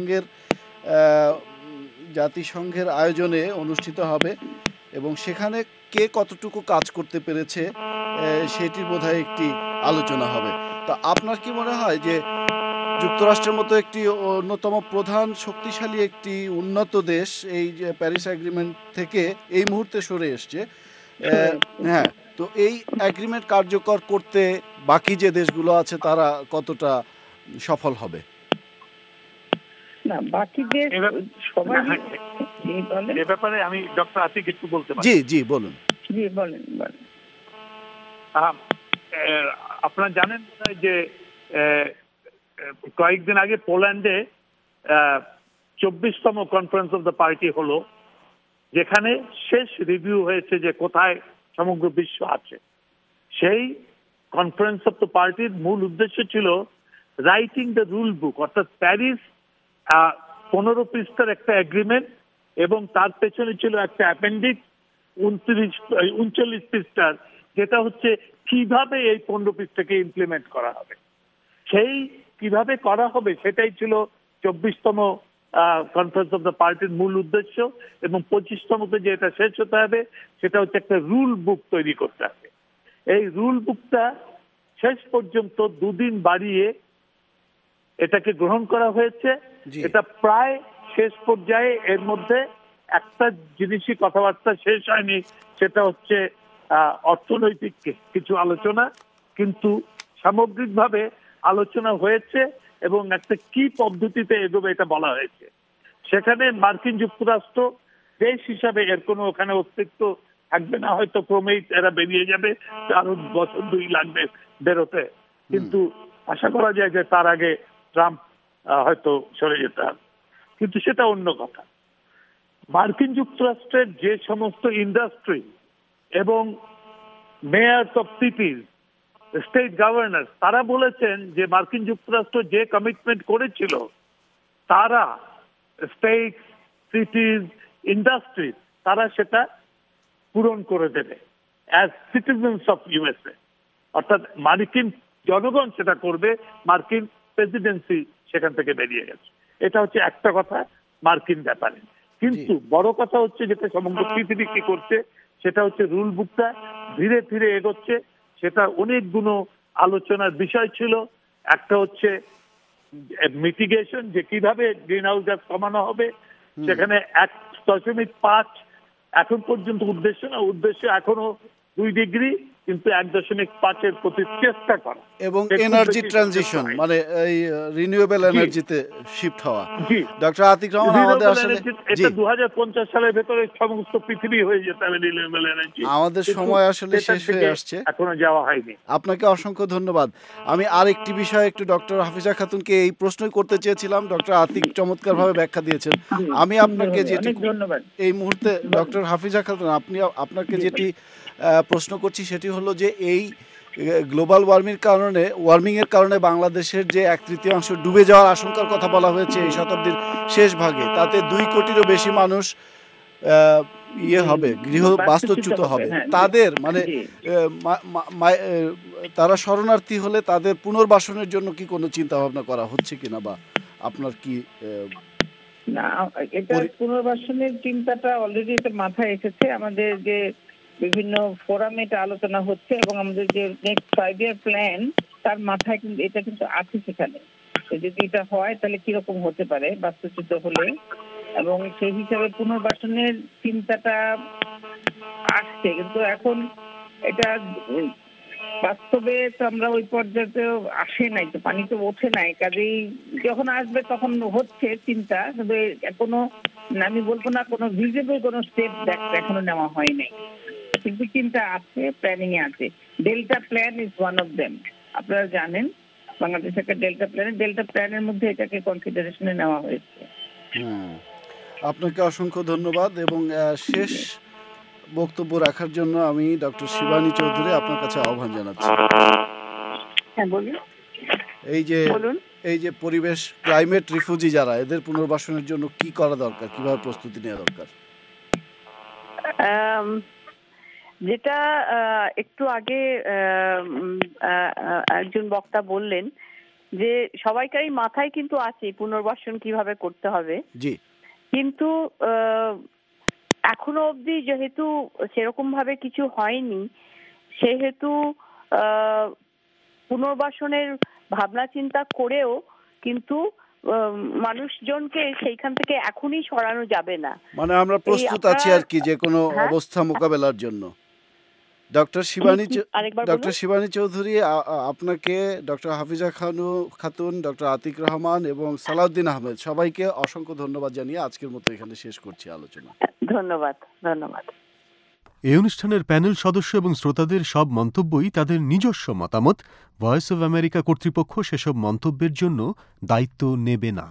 জাতিসংঘের আয়োজনে অনুষ্ঠিত হবে, এবং সেখানে কে কতটুকু কাজ করতে পেরেছে সেটির বোধহয় একটি আলোচনা হবে। তো আপনার কি মনে হয় যে যুক্তরাষ্ট্রের মতো একটি অন্যতম প্রধান শক্তিশালী একটি উন্নত দেশ এই যে প্যারিস এগ্রিমেন্ট থেকে এই মুহূর্তে সরে এসছে, হ্যাঁ, তো এই এগ্রিমেন্ট কার্যকর করতে বাকি যে দেশগুলো আছে তারা কতটা সফল হবে? না, বাকি দেশ সবাই এ ব্যাপারে আমি ডক্টর আতিক একটু বলতে পারি। জি বলুন। জি বলেন। আপনারা জানেন যে কয়েকদিন আগে পোল্যান্ডে 24তম কনফারেন্স অফ দ্য পার্টি হলো, যেখানে শেষ রিভিউ হয়েছে যে কোথায় সমগ্র বিশ্ব আছে। সেই কনফারেন্স অফ দ্য পার্টির মূল উদ্দেশ্য ছিল রাইটিং দ্য রুল বুক, অর্থাৎ প্যারিস 15 পৃষ্ঠার একটা এগ্রিমেন্ট, এবং তার পেছনে ছিল একটা অ্যাপেন্ডিক্স 39 পৃষ্ঠার, যেটা হচ্ছে কিভাবে এই 15 পৃষ্ঠাকে ইমপ্লিমেন্ট করা হবে। সেই কিভাবে করা হবে সেটাই ছিল 24তম কনফারেন্স অফ দ্য পার্টির মূল উদ্দেশ্য, এবং 25তমতে যে এটা শেষ হতে হবে সেটা হচ্ছে একটা রুল বুক তৈরি করতে হবে। এই রুল বুকটা শেষ পর্যন্ত 2 দিন বাড়িয়ে এটাকে গ্রহণ করা হয়েছে। এটা প্রায় শেষ পর্যায়ে। এর মধ্যে একটা জিনিসই কথাবার্তা শেষ হয়নি, সেটা হচ্ছে অর্থনৈতিক কিছু আলোচনা, কিন্তু সামগ্রিকভাবে আলোচনা হয়েছে এবং একটা কি পদ্ধতিতে এগোবে এটা বলা হয়েছে। সেখানে মার্কিন যুক্তরাষ্ট্র দেশ হিসাবে এর কোনো ওখানে অস্তিত্ব থাকবে না, হয়তো ক্রমেই এরা বেরিয়ে যাবে, আরো বছর 2 লাগবে বেরোতে, কিন্তু আশা করা যায় যে তার আগে ট্রাম্প হয়তো সরে যেতে হবে, কিন্তু সেটা অন্য কথা। মার্কিন যুক্তরাষ্ট্রের যে সমস্ত ইন্ডাস্ট্রি এবং mayors of cities, state governor, তারা বলেছেন যে মার্কিন যুক্তরাষ্ট্র যে কমিটমেন্ট করেছিল তারা স্টেট, সিটিজ, ইন্ডাস্ট্রি তারা সেটা পূরণ করে দেবে অ্যাজ সিটিজেন্স অফ ইউএসএ, অর্থাৎ মার্কিন জনগণ সেটা করবে। মার্কিন প্রেসিডেন্সি সেখান থেকে বেরিয়ে গেছে। এটা হচ্ছে একটা কথা মার্কিন ব্যাপারে। কিন্তু বড় কথা হচ্ছে যেটা সমগ্র পৃথিবী কি করছে সেটা হচ্ছে রুল বুকটা ধীরে ধীরে এগোচ্ছে। সেটা অনেকগুলো আলোচনার বিষয় ছিল। একটা হচ্ছে মিটিগেশন, যে কিভাবে গ্রিন হাউস গ্যাস কমানো হবে, সেখানে 1.5 এখন পর্যন্ত উদ্দেশ্য এখনো 2 ডিগ্রি, কিন্তু 1.5-এর প্রতি চেষ্টা করা, এবং এনার্জি ট্রানজিশন, মানে এই রিনিউয়েবল এনার্জিতে শিফট হওয়া। ডক্টর আতিক রহমান, আমাদের আসলে এটা 2050 সালের ভেতরে সমস্ত পৃথিবী হয়ে যেতে হবে রিনিউয়েবল এনার্জি। আমাদের সময় আসলে শেষ হয়ে আসছে, এখনো যাওয়া হয়নি। আপনাকে অসংখ্য ধন্যবাদ। আমি আরেকটি বিষয় একটু ডক্টর হাফিজা খাতুনকে এই প্রশ্নই করতে চেয়েছিলাম, ডক্টর আতিক চমৎকারভাবে ব্যাখ্যা দিয়েছেন। আমি আপনাকে যেটি এই মুহূর্তে ডক্টর হাফিজা খাতুন আপনাকে যেটি প্রশ্ন করছি সেটি হলো যে এই গ্লোবাল ওয়ার্মিংয়ের কারণে বাংলাদেশের যে 1/3 ডুবে যাওয়ার আশঙ্কার কথা বলা হয়েছে এই শতাব্দীর শেষ ভাগে, তাতে 2 কোটিরও বেশি মানুষ বাস্তুচ্যুত হবে। তাদের মানে তারা শরণার্থী হলে তাদের পুনর্বাসনের জন্য কি কোনো চিন্তা ভাবনা করা হচ্ছে কিনা, বা আপনার কি? না, এটা পুনর্বাসনের চিন্তাটা অলরেডি মাথায় এসেছে। আমাদের যে বিভিন্ন ফোরামে এটা আলোচনা হচ্ছে, এবং আমাদের যে নেক্সট 5 ইয়ার প্ল্যান তার মাথায় কিন্তু এটা কিন্তু আছে সেখানে। যদি এটা হয় তাহলে কিরকম হতে পারে বাস্তুচ্যুত হলে, এবং সেই হিসাবে পুনর্বাসনের চিন্তাটা আসছে। কিন্তু এখন এটা বাস্তবে তো আমরা ওই পর্যায়ে আসে নাই, তো পানি তো ওঠে নাই, কাজেই যখন আসবে তখন হচ্ছে চিন্তা, কিন্তু এখনো আমি বলবো না কোনো ভিজিবল কোনো স্টেপ এখনো নেওয়া হয় নাই, কিন্তু চিন্তা আছে, প্ল্যানিং এ আছে। Delta plan is one of them. আপনারা জানেন বাংলাদেশ একটা ডেল্টা প্ল্যানের মধ্যে এটাকে কনসিডারেশনে নেওয়া হয়েছে। আপনাকে অসংখ্য ধন্যবাদ, এবং শেষ বক্তব্য রাখার জন্য আমি ডক্টর শিবানী চৌধুরী আপনার কাছে আহ্বান জানাচ্ছি। হ্যাঁ বলুন। এই যে পরিবেশ ক্লাইমেট রিফিউজি যারা, এদের পুনর্বাসনের জন্য কি করা দরকার, কিভাবে প্রস্তুতি নেওয়া দরকার? যেটা একটু আগে একজন বক্তা বললেন যে সবাইকারই মাথায় কিন্তু আছে পুনর্বাসন কিভাবে করতে হবে, জি, কিন্তু এখনো অবধি যেহেতু সেরকম ভাবে কিছু হয়নি, সেহেতু পুনর্বাসনের ভাবনা চিন্তা করেও কিন্তু মানুষজনকে সেইখান থেকে এখনই সরানো যাবে না। মানে আমরা প্রস্তুত আছি আর কি যে কোনো অবস্থা মোকাবেলার জন্য। ডক্টর শিবানী চৌধুরী, আপনাকে, ডক্টর হাফিজা খাতুন, ডক্টর আতিক রহমান এবং সালাউদ্দিন আহমেদ সবাইকে অসংখ্য ধন্যবাদ জানিয়ে আজকের মতো এখানে শেষ করছি আলোচনা। ধন্যবাদ। এই অনুষ্ঠানের প্যানেল সদস্য এবং শ্রোতাদের সব মন্তব্যই তাদের নিজস্ব মতামত। ভয়েস অব আমেরিকা কর্তৃপক্ষ সেসব মন্তব্যের জন্য দায়িত্ব নেবে না।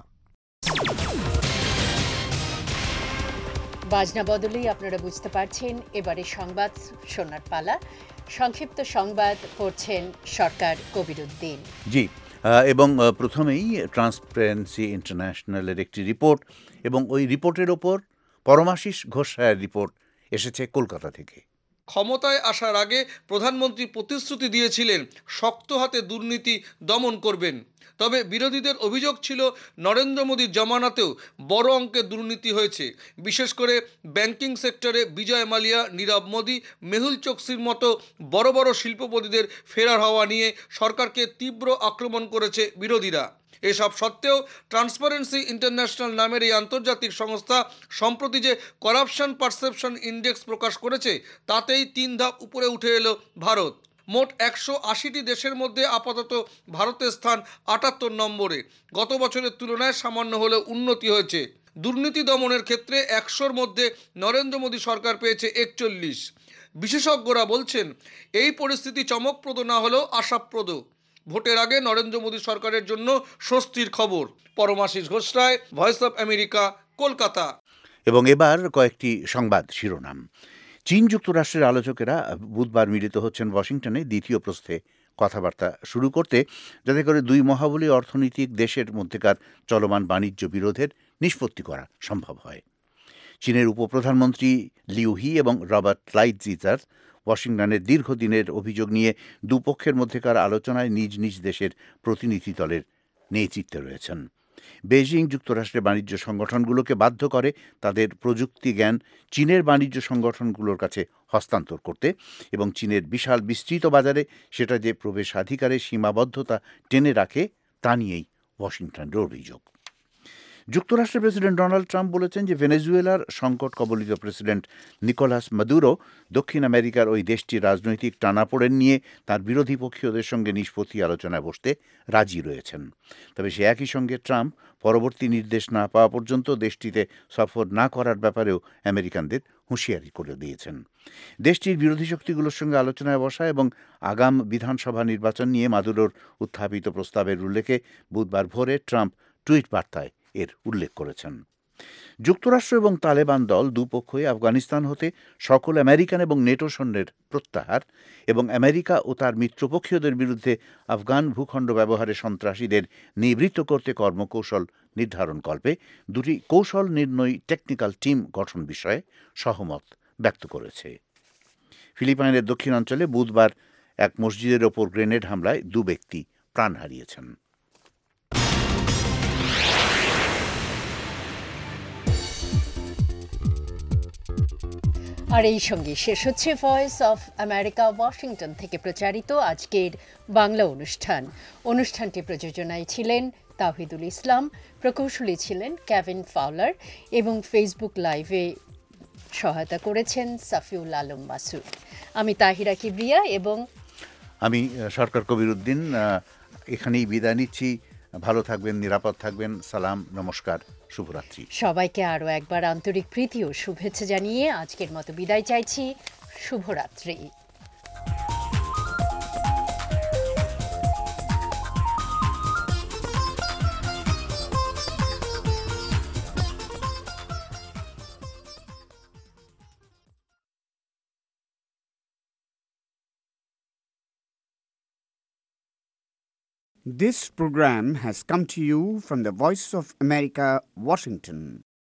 বাজনা বদলেই আপনারা বুঝতে পারছেন এবারে সংবাদ শোনার পালা। সংক্ষিপ্ত সংবাদ পড়ছেন সরকার কবিরউদ্দিন। জি, এবং প্রথমেই ট্রান্সপারেন্সি ইন্টারন্যাশনালের একটি রিপোর্ট, এবং ওই রিপোর্টের ওপর পরমাশিস ঘোষ রায়ের রিপোর্ট এসেছে কলকাতা থেকে। ক্ষমতায় আসার আগে প্রধানমন্ত্রী প্রতিশ্রুতি দিয়েছিলেন শক্ত হাতে দুর্নীতি দমন করবেন। তবে বিরোধীদের অভিযোগ ছিল নরেন্দ্র মোদীর জমানাতেও বড় অঙ্কের দুর্নীতি হয়েছে। বিশেষ করে ব্যাংকিং সেক্টরে বিজয় মালিয়া, নীরব মোদী, মেহুল চোকসির মতো বড় বড় শিল্পপতিদের ফেরার হওয়া নিয়ে সরকারকে তীব্র আক্রমণ করেছে বিরোধীরা। এসব সত্ত্বেও ট্রান্সপারেন্সি ইন্টারন্যাশনাল নামের এই আন্তর্জাতিক সংস্থা সম্প্রতি যে করাপশন পারসেপশন ইন্ডেক্স প্রকাশ করেছে, তাতেই 3 ধাপ উপরে উঠে এলো ভারত। মোট 180টি দেশের মধ্যে আপাতত ভারতের স্থান 78 নম্বরে। গত বছরের তুলনায় সামান্য হলেও উন্নতি হয়েছে। দুর্নীতি দমনের ক্ষেত্রে 100-র মধ্যে নরেন্দ্র মোদী সরকার পেয়েছে 41। বিশেষজ্ঞরা বলছেন এই পরিস্থিতি চমকপ্রদ না হলেও আশাপ্রদ। ভোটের আগে নরেন্দ্র মোদী সরকারের জন্য স্বস্তির খবর। Paramashis Ghosh Roy, voice of America, Kolkata. এবং এবার কয়েকটি সংবাদ শিরোনাম। চীন যুক্তরাষ্ট্রের আলোচকেরা বুধবার মিলিত হচ্ছেন ওয়াশিংটনে দ্বিতীয় প্রস্থে কথাবার্তা শুরু করতে, যাতে করে দুই মহাবলী অর্থনৈতিক দেশের মধ্যেকার চলমান বাণিজ্য বিরোধের নিষ্পত্তি করা সম্ভব হয়। চীনের উপপ্রধানমন্ত্রী লিউ হি এবং রবার্ট লাইটজিজার ওয়াশিংটনের দীর্ঘদিনের অভিযোগ নিয়ে দুপক্ষের মধ্যেকার আলোচনায় নিজ নিজ দেশের প্রতিনিধি দলের নেতৃত্বে রয়েছেন। বেইজিং যুক্তরাষ্ট্রের বাণিজ্য সংগঠনগুলোকে বাধ্য করে তাদের প্রযুক্তি জ্ঞান চীনের বাণিজ্য সংগঠনগুলোর কাছে হস্তান্তর করতে, এবং চীনের বিশাল বিস্তৃত বাজারে সেটা যে প্রবেশাধিকারের সীমাবদ্ধতা টেনে রাখে তা নিয়েই ওয়াশিংটনের অভিযোগ। যুক্তরাষ্ট্রের প্রেসিডেন্ট ডোনাল্ড ট্রাম্প বলেছেন যে ভেনেজুয়েলার সংকট কবলিত প্রেসিডেন্ট নিকোলাস মাদুরো দক্ষিণ আমেরিকার ওই দেশটির রাজনৈতিক টানাপোড়েন নিয়ে তার বিরোধী পক্ষীয়দের সঙ্গে নিষ্পত্তি আলোচনায় বসতে রাজি রয়েছেন। তবে সে একই সঙ্গে ট্রাম্প পরবর্তী নির্দেশ না পাওয়া পর্যন্ত দেশটিতে সফর না করার ব্যাপারেও আমেরিকানদের হুঁশিয়ারি করে দিয়েছেন। দেশটির বিরোধী শক্তিগুলোর সঙ্গে আলোচনায় বসা এবং আগাম বিধানসভা নির্বাচন নিয়ে মাদুরোর উত্থাপিত প্রস্তাবের উল্লেখে বুধবার ভোরে ট্রাম্প টুইট বার্তায় এর উল্লেখ করেছেন। যুক্তরাষ্ট্র এবং তালেবান দল দুপক্ষই আফগানিস্তান হতে সকল আমেরিকান এবং নেটো সৈন্যের প্রত্যাহার এবং আমেরিকা ও তার মিত্রপক্ষীয়দের বিরুদ্ধে আফগান ভূখণ্ড ব্যবহারে সন্ত্রাসীদের নিবৃত্ত করতে কর্মকৌশল নির্ধারণকল্পে দুটি কৌশল নির্ণয় টেকনিক্যাল টিম গঠন বিষয়ে সহমত ব্যক্ত করেছে। ফিলিপাইনের দক্ষিণাঞ্চলে বুধবার এক মসজিদের ওপর গ্রেনেড হামলায় 2 ব্যক্তি প্রাণ হারিয়েছেন। আর এই সঙ্গে শেষ হচ্ছে ভয়েস অফ আমেরিকা ওয়াশিংটন থেকে প্রচারিত আজকের বাংলা অনুষ্ঠানটি প্রযোজনায় ছিলেন তাওহিদুল ইসলাম, প্রকৌশলী ছিলেন কেভিন ফাউলার এবং ফেসবুক লাইভে সহায়তা করেছেন সাফিউল আলম মাসুদ। আমি তাহিরা কিবরিয়া এবং আমি সরকার কবিরউদ্দিন এখানেই বিদায় নিচ্ছি। ভালো থাকবেন, নিরাপদ থাকবেন। সালাম, নমস্কার, শুভরাত্রি। সবাইকে আরও একবার আন্তরিক প্রীতি ও শুভেচ্ছা জানিয়ে আজকের মতো বিদায় চাইছি। শুভরাত্রি। This program has come to you from the Voice of America, Washington.